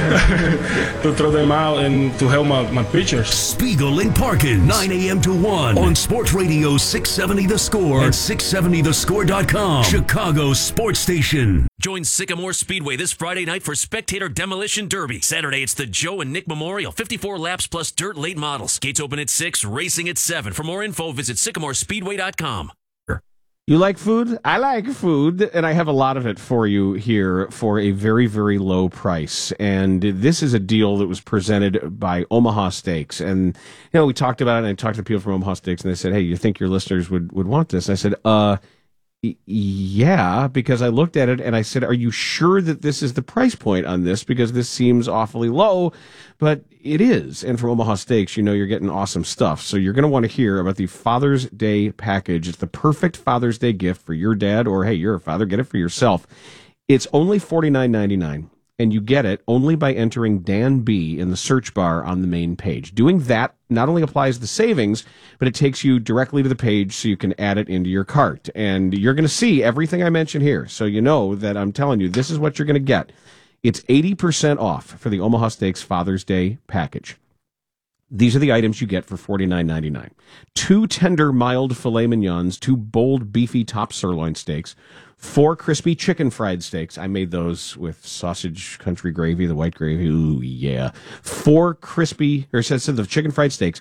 to throw them out and to help my pitchers. Spiegel and Parkins, 9 a.m. to 1 on Sports Radio 670 The Score and 670thescore.com, Chicago's sports station. Join Sycamore Speedway this Friday night for Spectator Demolition Derby. Saturday, it's the Joe and Nick Memorial, 54 laps plus dirt late models. Gates open at 6, racing at 7. For more info, visit sycamorespeedway.com. You like food? I like food, and I have a lot of it for you here for a very, very low price. And this is a deal that was presented by Omaha Steaks. And, you know, we talked about it, and I talked to people from Omaha Steaks, and they said, hey, you think your listeners would want this? And I said, yeah, because I looked at it, and I said, are you sure that this is the price point on this? Because this seems awfully low, but it is. And from Omaha Steaks, you know you're getting awesome stuff. So you're going to want to hear about the Father's Day package. It's the perfect Father's Day gift for your dad, or, hey, you're a father, get it for yourself. It's only $49.99, and you get it only by entering Dan B in the search bar on the main page. Doing that not only applies the savings, but it takes you directly to the page so you can add it into your cart. And you're going to see everything I mentioned here. So you know that I'm telling you, this is what you're going to get. It's 80% off for the Omaha Steaks Father's Day package. These are the items you get for $49.99. 2 tender, mild filet mignons, 2 bold, beefy top sirloin steaks, 4 crispy chicken fried steaks. I made those with sausage country gravy, the white gravy. Ooh, yeah. 4 crispy, or instead of chicken fried steaks,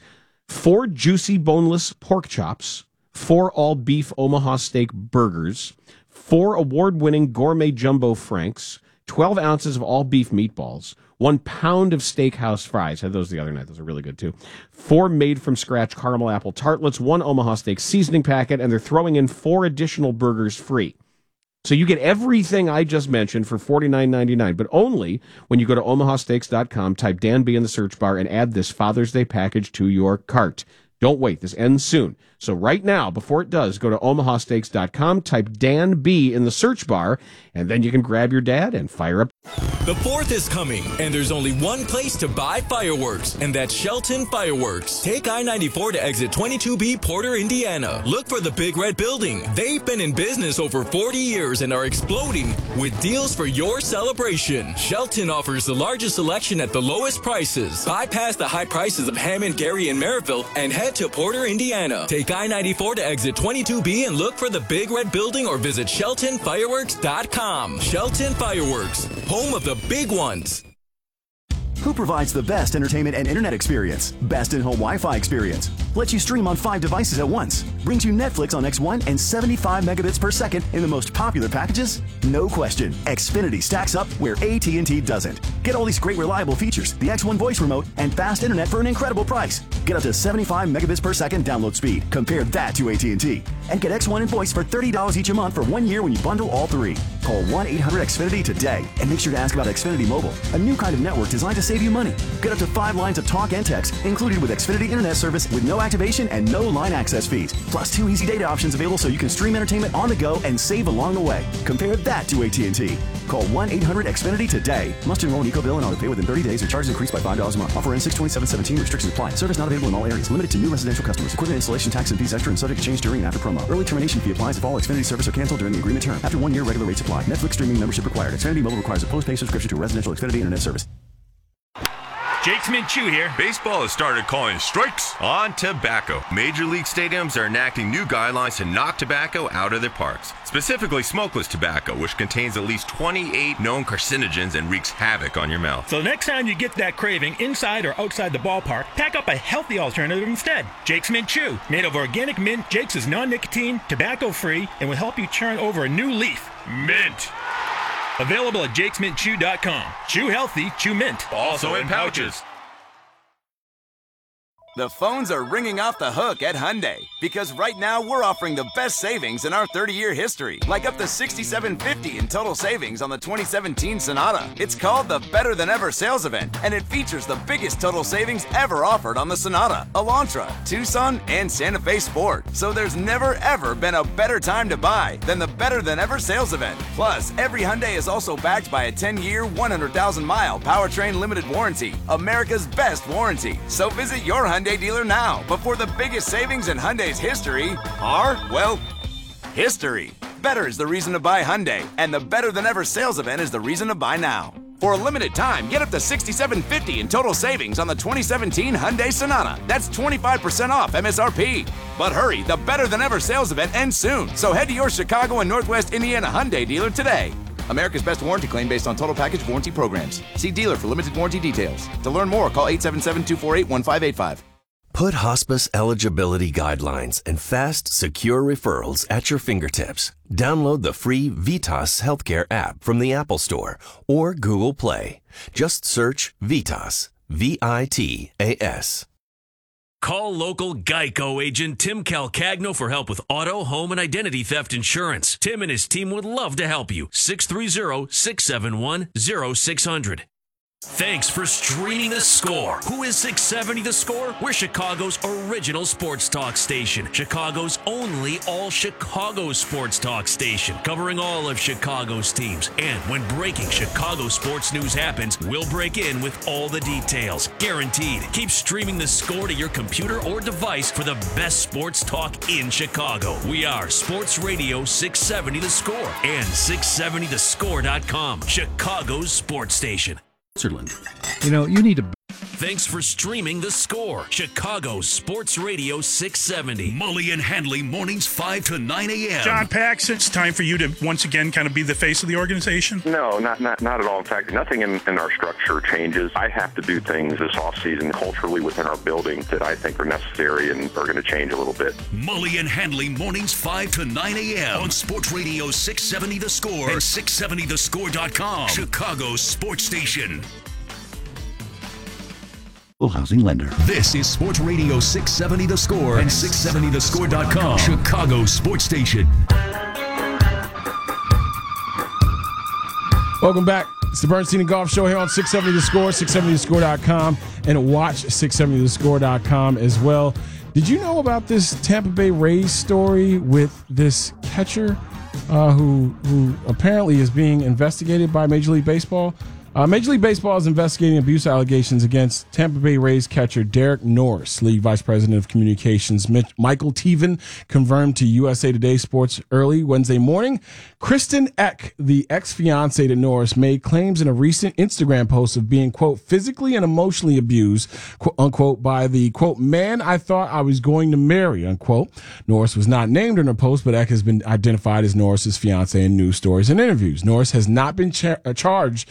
4 juicy boneless pork chops, 4 all-beef Omaha steak burgers, 4 award-winning gourmet jumbo franks, 12 ounces of all-beef meatballs, 1 pound of steakhouse fries. I had those the other night. Those are really good, too. 4 made-from-scratch caramel apple tartlets, 1 Omaha Steak seasoning packet, and they're throwing in 4 additional burgers free. So you get everything I just mentioned for $49.99, but only when you go to omahasteaks.com, type Dan B in the search bar, and add this Father's Day package to your cart. Don't wait. This ends soon. So right now, before it does, go to omahasteaks.com, type Dan B in the search bar, and then you can grab your dad and fire up. The 4th is coming, and there's only one place to buy fireworks, and that's Shelton Fireworks. Take I-94 to exit 22B, Porter, Indiana. Look for the Big Red Building. They've been in business over 40 years and are exploding with deals for your celebration. Shelton offers the largest selection at the lowest prices. Bypass the high prices of Hammond, Gary, and Maryville, and head to Porter, Indiana. Take I-94 to exit 22B and look for the Big Red Building, or visit SheltonFireworks.com. Shelton Fireworks, home of the big ones. Who provides the best entertainment and internet experience? Best in-home Wi-Fi experience. Lets you stream on 5 devices at once. brings you Netflix on X1 and 75 megabits per second in the most popular packages? No question, Xfinity stacks up where AT&T doesn't. Get all these great reliable features, the X1 voice remote, and fast internet for an incredible price. Get up to 75 megabits per second download speed. Compare that to AT&T. And get X1 and voice for $30 each a month for 1 year when you bundle all three. Call 1-800-XFINITY today and make sure to ask about Xfinity Mobile, a new kind of network designed to save you money. Get up to 5 lines of talk and text included with Xfinity Internet service with no activation and no line access fees. Plus 2 easy data options available so you can stream entertainment on the go and save along the way. Compare that to AT&T. Call 1-800-XFINITY today. Must enroll in EcoBill and auto pay within 30 days or charges increased by $5 a month. Offer ends 6/27/17. Restrictions apply. Service not available in all areas. Limited to new residential customers. Equipment installation tax and fees extra and subject to change during and after promo. Early termination fee applies if all Xfinity service are canceled during the agreement term. After 1 year, regular rates apply. Netflix streaming membership required. Xfinity Mobile requires a post-pay subscription to a residential Xfinity Internet service. Jake Smith-Chu here. Baseball has started calling strikes on tobacco. Major league stadiums are enacting new guidelines to knock tobacco out of their parks. Specifically smokeless tobacco, which contains at least 28 known carcinogens and wreaks havoc on your mouth. So the next time you get that craving inside or outside the ballpark, pack up a healthy alternative instead. Jake's Mint Chew. Made of organic mint, Jake's is non-nicotine, tobacco-free, and will help you turn over a new leaf. Mint. Available at jakesmintchew.com. Chew healthy, chew mint. Also in pouches. The phones are ringing off the hook at Hyundai because right now we're offering the best savings in our 30-year history, like up to $6,750 in total savings on the 2017 Sonata. It's called the Better Than Ever sales event, and it features the biggest total savings ever offered on the Sonata, Elantra, Tucson, and Santa Fe Sport. So there's never ever been a better time to buy than the Better Than Ever sales event. Plus, every Hyundai is also backed by a 10-year, 100,000-mile powertrain limited warranty, America's best warranty. So visit your Hyundai dealer now before the biggest savings in Hyundai's history are, well, history. Better is the reason to buy Hyundai, and the Better Than Ever sales event is the reason to buy now. For a limited time, get up to $6,750 in total savings on the 2017 Hyundai Sonata. That's 25% off MSRP. But hurry, the Better Than Ever sales event ends soon, so head to your Chicago and Northwest Indiana Hyundai dealer today. America's best warranty claim based on total package warranty programs. See dealer for limited warranty details. To learn more, call 877-248-1585. Put hospice eligibility guidelines and fast, secure referrals at your fingertips. Download the free Vitas Healthcare app from the Apple Store or Google Play. Just search Vitas, V-I-T-A-S. Call local Geico agent Tim Calcagno for help with auto, home, and identity theft insurance. Tim and his team would love to help you. 630-671-0600. Thanks for streaming The Score. Who is 670 The Score? We're Chicago's original sports talk station. Chicago's only all-Chicago sports talk station. Covering all of Chicago's teams. And when breaking Chicago sports news happens, we'll break in with all the details. Guaranteed. Keep streaming The Score to your computer or device for the best sports talk in Chicago. We are Sports Radio 670 The Score and 670thescore.com. Chicago's sports station. Switzerland. You know, you need to... Thanks for streaming The Score. Chicago Sports Radio 670. Mully and Handley, mornings 5 to 9 a.m. John Pax, it's time for you to once again kind of be the face of the organization? No, not at all. In fact, nothing in our structure changes. I have to do things this offseason culturally within our building that I think are necessary and are going to change a little bit. Mully and Handley, mornings 5 to 9 a.m. on Sports Radio 670 The Score and 670thescore.com. Chicago's sports station. Housing lender. This is Sports Radio 670 The Score and 670thescore.com. Chicago sports station. Welcome back. It's the Bernstein and Golf Show here on 670 The Score, 670thescore.com, and watch 670thescore.com as well. Did you know about this Tampa Bay Rays story with this catcher who apparently is being investigated by Major League Baseball? Major League Baseball is investigating abuse allegations against Tampa Bay Rays catcher Derek Norris. League Vice President of Communications Michael Teven confirmed to USA Today Sports early Wednesday morning. Kristen Eck, the ex-fiancée to Norris, made claims in a recent Instagram post of being, quote, physically and emotionally abused, quote, unquote, by the, quote, man I thought I was going to marry, unquote. Norris was not named in her post, but Eck has been identified as Norris's fiancée in news stories and interviews. Norris has not been charged in an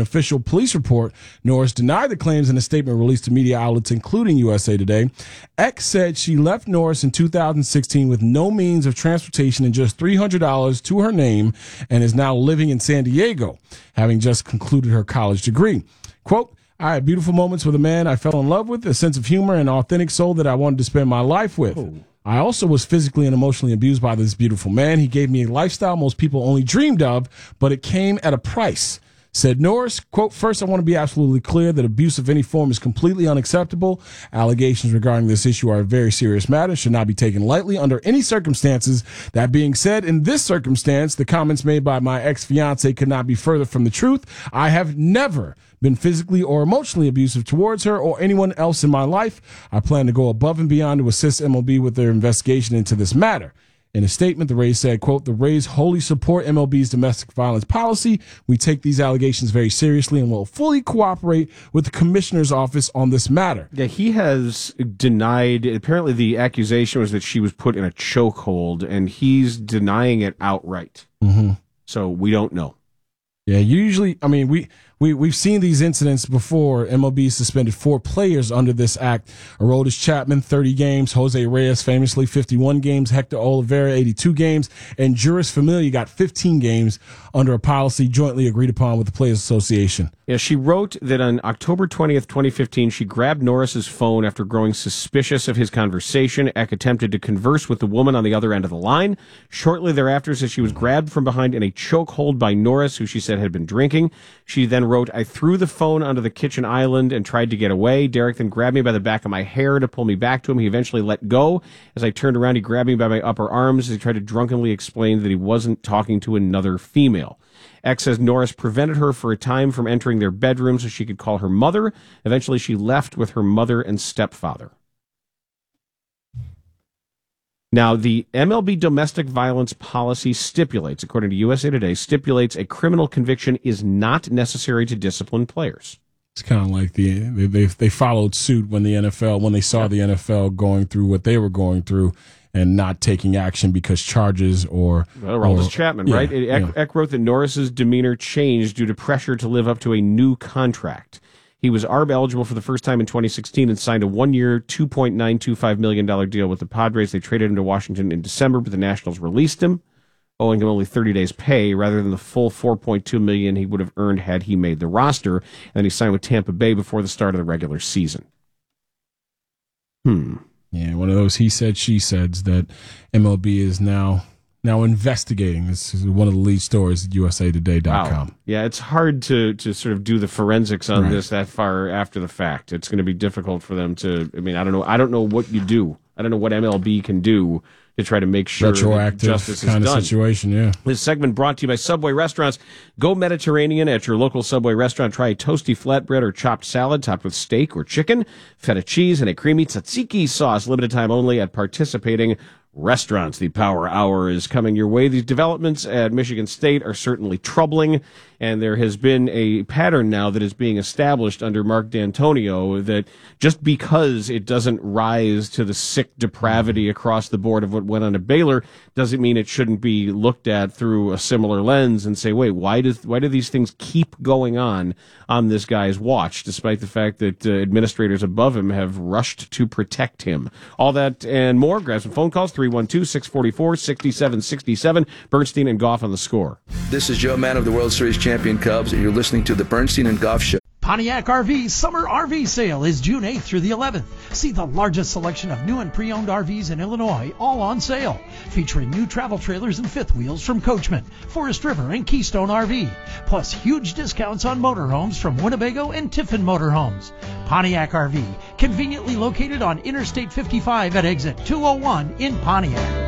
official police report, Norris denied the claims in a statement released to media outlets, including USA Today. X said she left Norris in 2016 with no means of transportation and just $300 to her name and is now living in San Diego, having just concluded her college degree. Quote, I had beautiful moments with a man I fell in love with, a sense of humor and authentic soul that I wanted to spend my life with. I also was physically and emotionally abused by this beautiful man. He gave me a lifestyle most people only dreamed of, but it came at a price. Said Norris, quote, first, I want to be absolutely clear that abuse of any form is completely unacceptable. Allegations regarding this issue are a very serious matter, should not be taken lightly under any circumstances. That being said, in this circumstance, the comments made by my ex-fiance could not be further from the truth. I have never been physically or emotionally abusive towards her or anyone else in my life. I plan to go above and beyond to assist MLB with their investigation into this matter. In a statement, the Rays said, quote, the Rays wholly support MLB's domestic violence policy. We take these allegations very seriously and will fully cooperate with the commissioner's office on this matter. Yeah, he has denied, apparently the accusation was that she was put in a chokehold, and he's denying it outright. Mm-hmm. So we don't know. Yeah, usually, I mean, we've seen these incidents before. MLB suspended 4 players under this act. Aroldis Chapman, 30 games. Jose Reyes, famously 51 games. Hector Olivera, 82 games. And Juris Familia got 15 games under a policy jointly agreed upon with the Players Association. Yeah, she wrote that on October 20th, 2015, she grabbed Norris's phone after growing suspicious of his conversation. Eck attempted to converse with the woman on the other end of the line. Shortly thereafter, says she was grabbed from behind in a chokehold by Norris, who she said had been drinking. She then wrote, I threw the phone onto the kitchen island and tried to get away. Derek then grabbed me by the back of my hair to pull me back to him. He eventually let go. As I turned around, he grabbed me by my upper arms as he tried to drunkenly explain that he wasn't talking to another female. X says Norris prevented her for a time from entering their bedroom so she could call her mother. Eventually, she left with her mother and stepfather. Now, the MLB domestic violence policy stipulates, according to USA Today, stipulates a criminal conviction is not necessary to discipline players. It's kind of like they followed suit when the NFL, when they saw the NFL going through what they were going through and not taking action because charges or... Well, Aroldis Chapman, right? Eck wrote that Norris's demeanor changed due to pressure to live up to a new contract. He was ARB eligible for the first time in 2016 and signed a one-year, $2.925 million deal with the Padres. They traded him to Washington in December, but the Nationals released him, owing him only 30 days' pay rather than the full $4.2 million he would have earned had he made the roster. And then he signed with Tampa Bay before the start of the regular season. Yeah, one of those he said, she said that MLB is now investigating. This is one of the lead stories at USAtoday.com. Wow. Yeah, it's hard to sort of do the forensics on this that far after the fact. It's going to be difficult for them to, I mean, I don't know what you do. I don't know what MLB can do to try to make sure that justice is done. Kind of situation, yeah. This segment brought to you by Subway Restaurants. Go Mediterranean at your local Subway restaurant. Try a toasty flatbread or chopped salad topped with steak or chicken, feta cheese, and a creamy tzatziki sauce. Limited time only at participating restaurants. The Power Hour is coming your way. These developments at Michigan State are certainly troubling, and there has been a pattern now that is being established under Mark D'Antonio that just because it doesn't rise to the sick depravity across the board of what went on at Baylor doesn't mean it shouldn't be looked at through a similar lens and say, wait, why do these things keep going on this guy's watch, despite the fact that administrators above him have rushed to protect him? All that and more. Grab some phone calls, 312-644-6767. Bernstein and Goff on the Score. This is Joe Mann of the World Series champion Cubs, and you're listening to the Bernstein and Goff Show. Pontiac RV's Summer RV Sale is June 8th through the 11th. See the largest selection of new and pre-owned RVs in Illinois, all on sale. Featuring new travel trailers and fifth wheels from Coachman, Forest River, and Keystone RV. Plus huge discounts on motorhomes from Winnebago and Tiffin Motorhomes. Pontiac RV, conveniently located on Interstate 55 at exit 201 in Pontiac.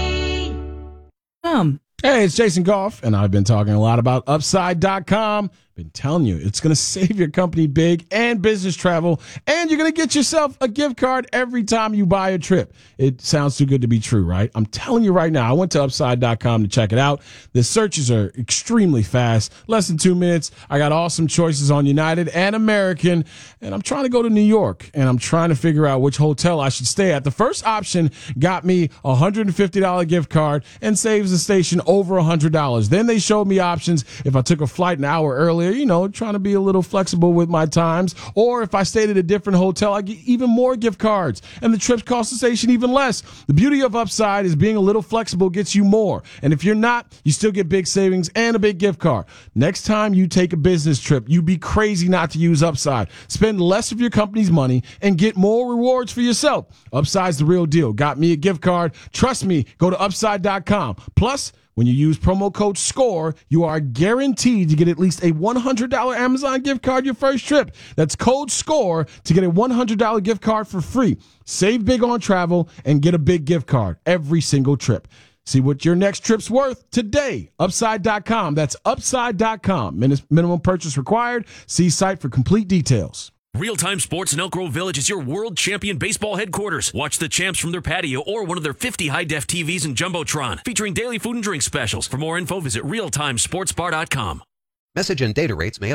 Hey, it's Jason Goff, and I've been talking a lot about Upside.com. Been telling you, it's going to save your company big and business travel, and you're going to get yourself a gift card every time you buy a trip. It sounds too good to be true, right? I'm telling you right now, I went to Upside.com to check it out. The searches are extremely fast, less than 2 minutes. I got awesome choices on United and American, and I'm trying to go to New York, and I'm trying to figure out which hotel I should stay at. The first option got me a $150 gift card and saves the station over $100. Then they showed me options if I took a flight an hour earlier, trying to be a little flexible with my times. Or if I stayed at a different hotel, I get even more gift cards. And the trips cost the station even less. The beauty of Upside is being a little flexible gets you more. And if you're not, you still get big savings and a big gift card. Next time you take a business trip, you'd be crazy not to use Upside. Spend less of your company's money and get more rewards for yourself. Upside's the real deal. Got me a gift card. Trust me, go to Upside.com. Plus, when you use promo code SCORE, you are guaranteed to get at least a $100 Amazon gift card your first trip. That's code SCORE to get a $100 gift card for free. Save big on travel and get a big gift card every single trip. See what your next trip's worth today. Upside.com. That's Upside.com. Minimum purchase required. See site for complete details. Real-Time Sports in Elk Grove Village is your world champion baseball headquarters. Watch the champs from their patio or one of their 50 high-def TVs and Jumbotron, featuring daily food and drink specials. For more info, visit realtimesportsbar.com. Message and data rates may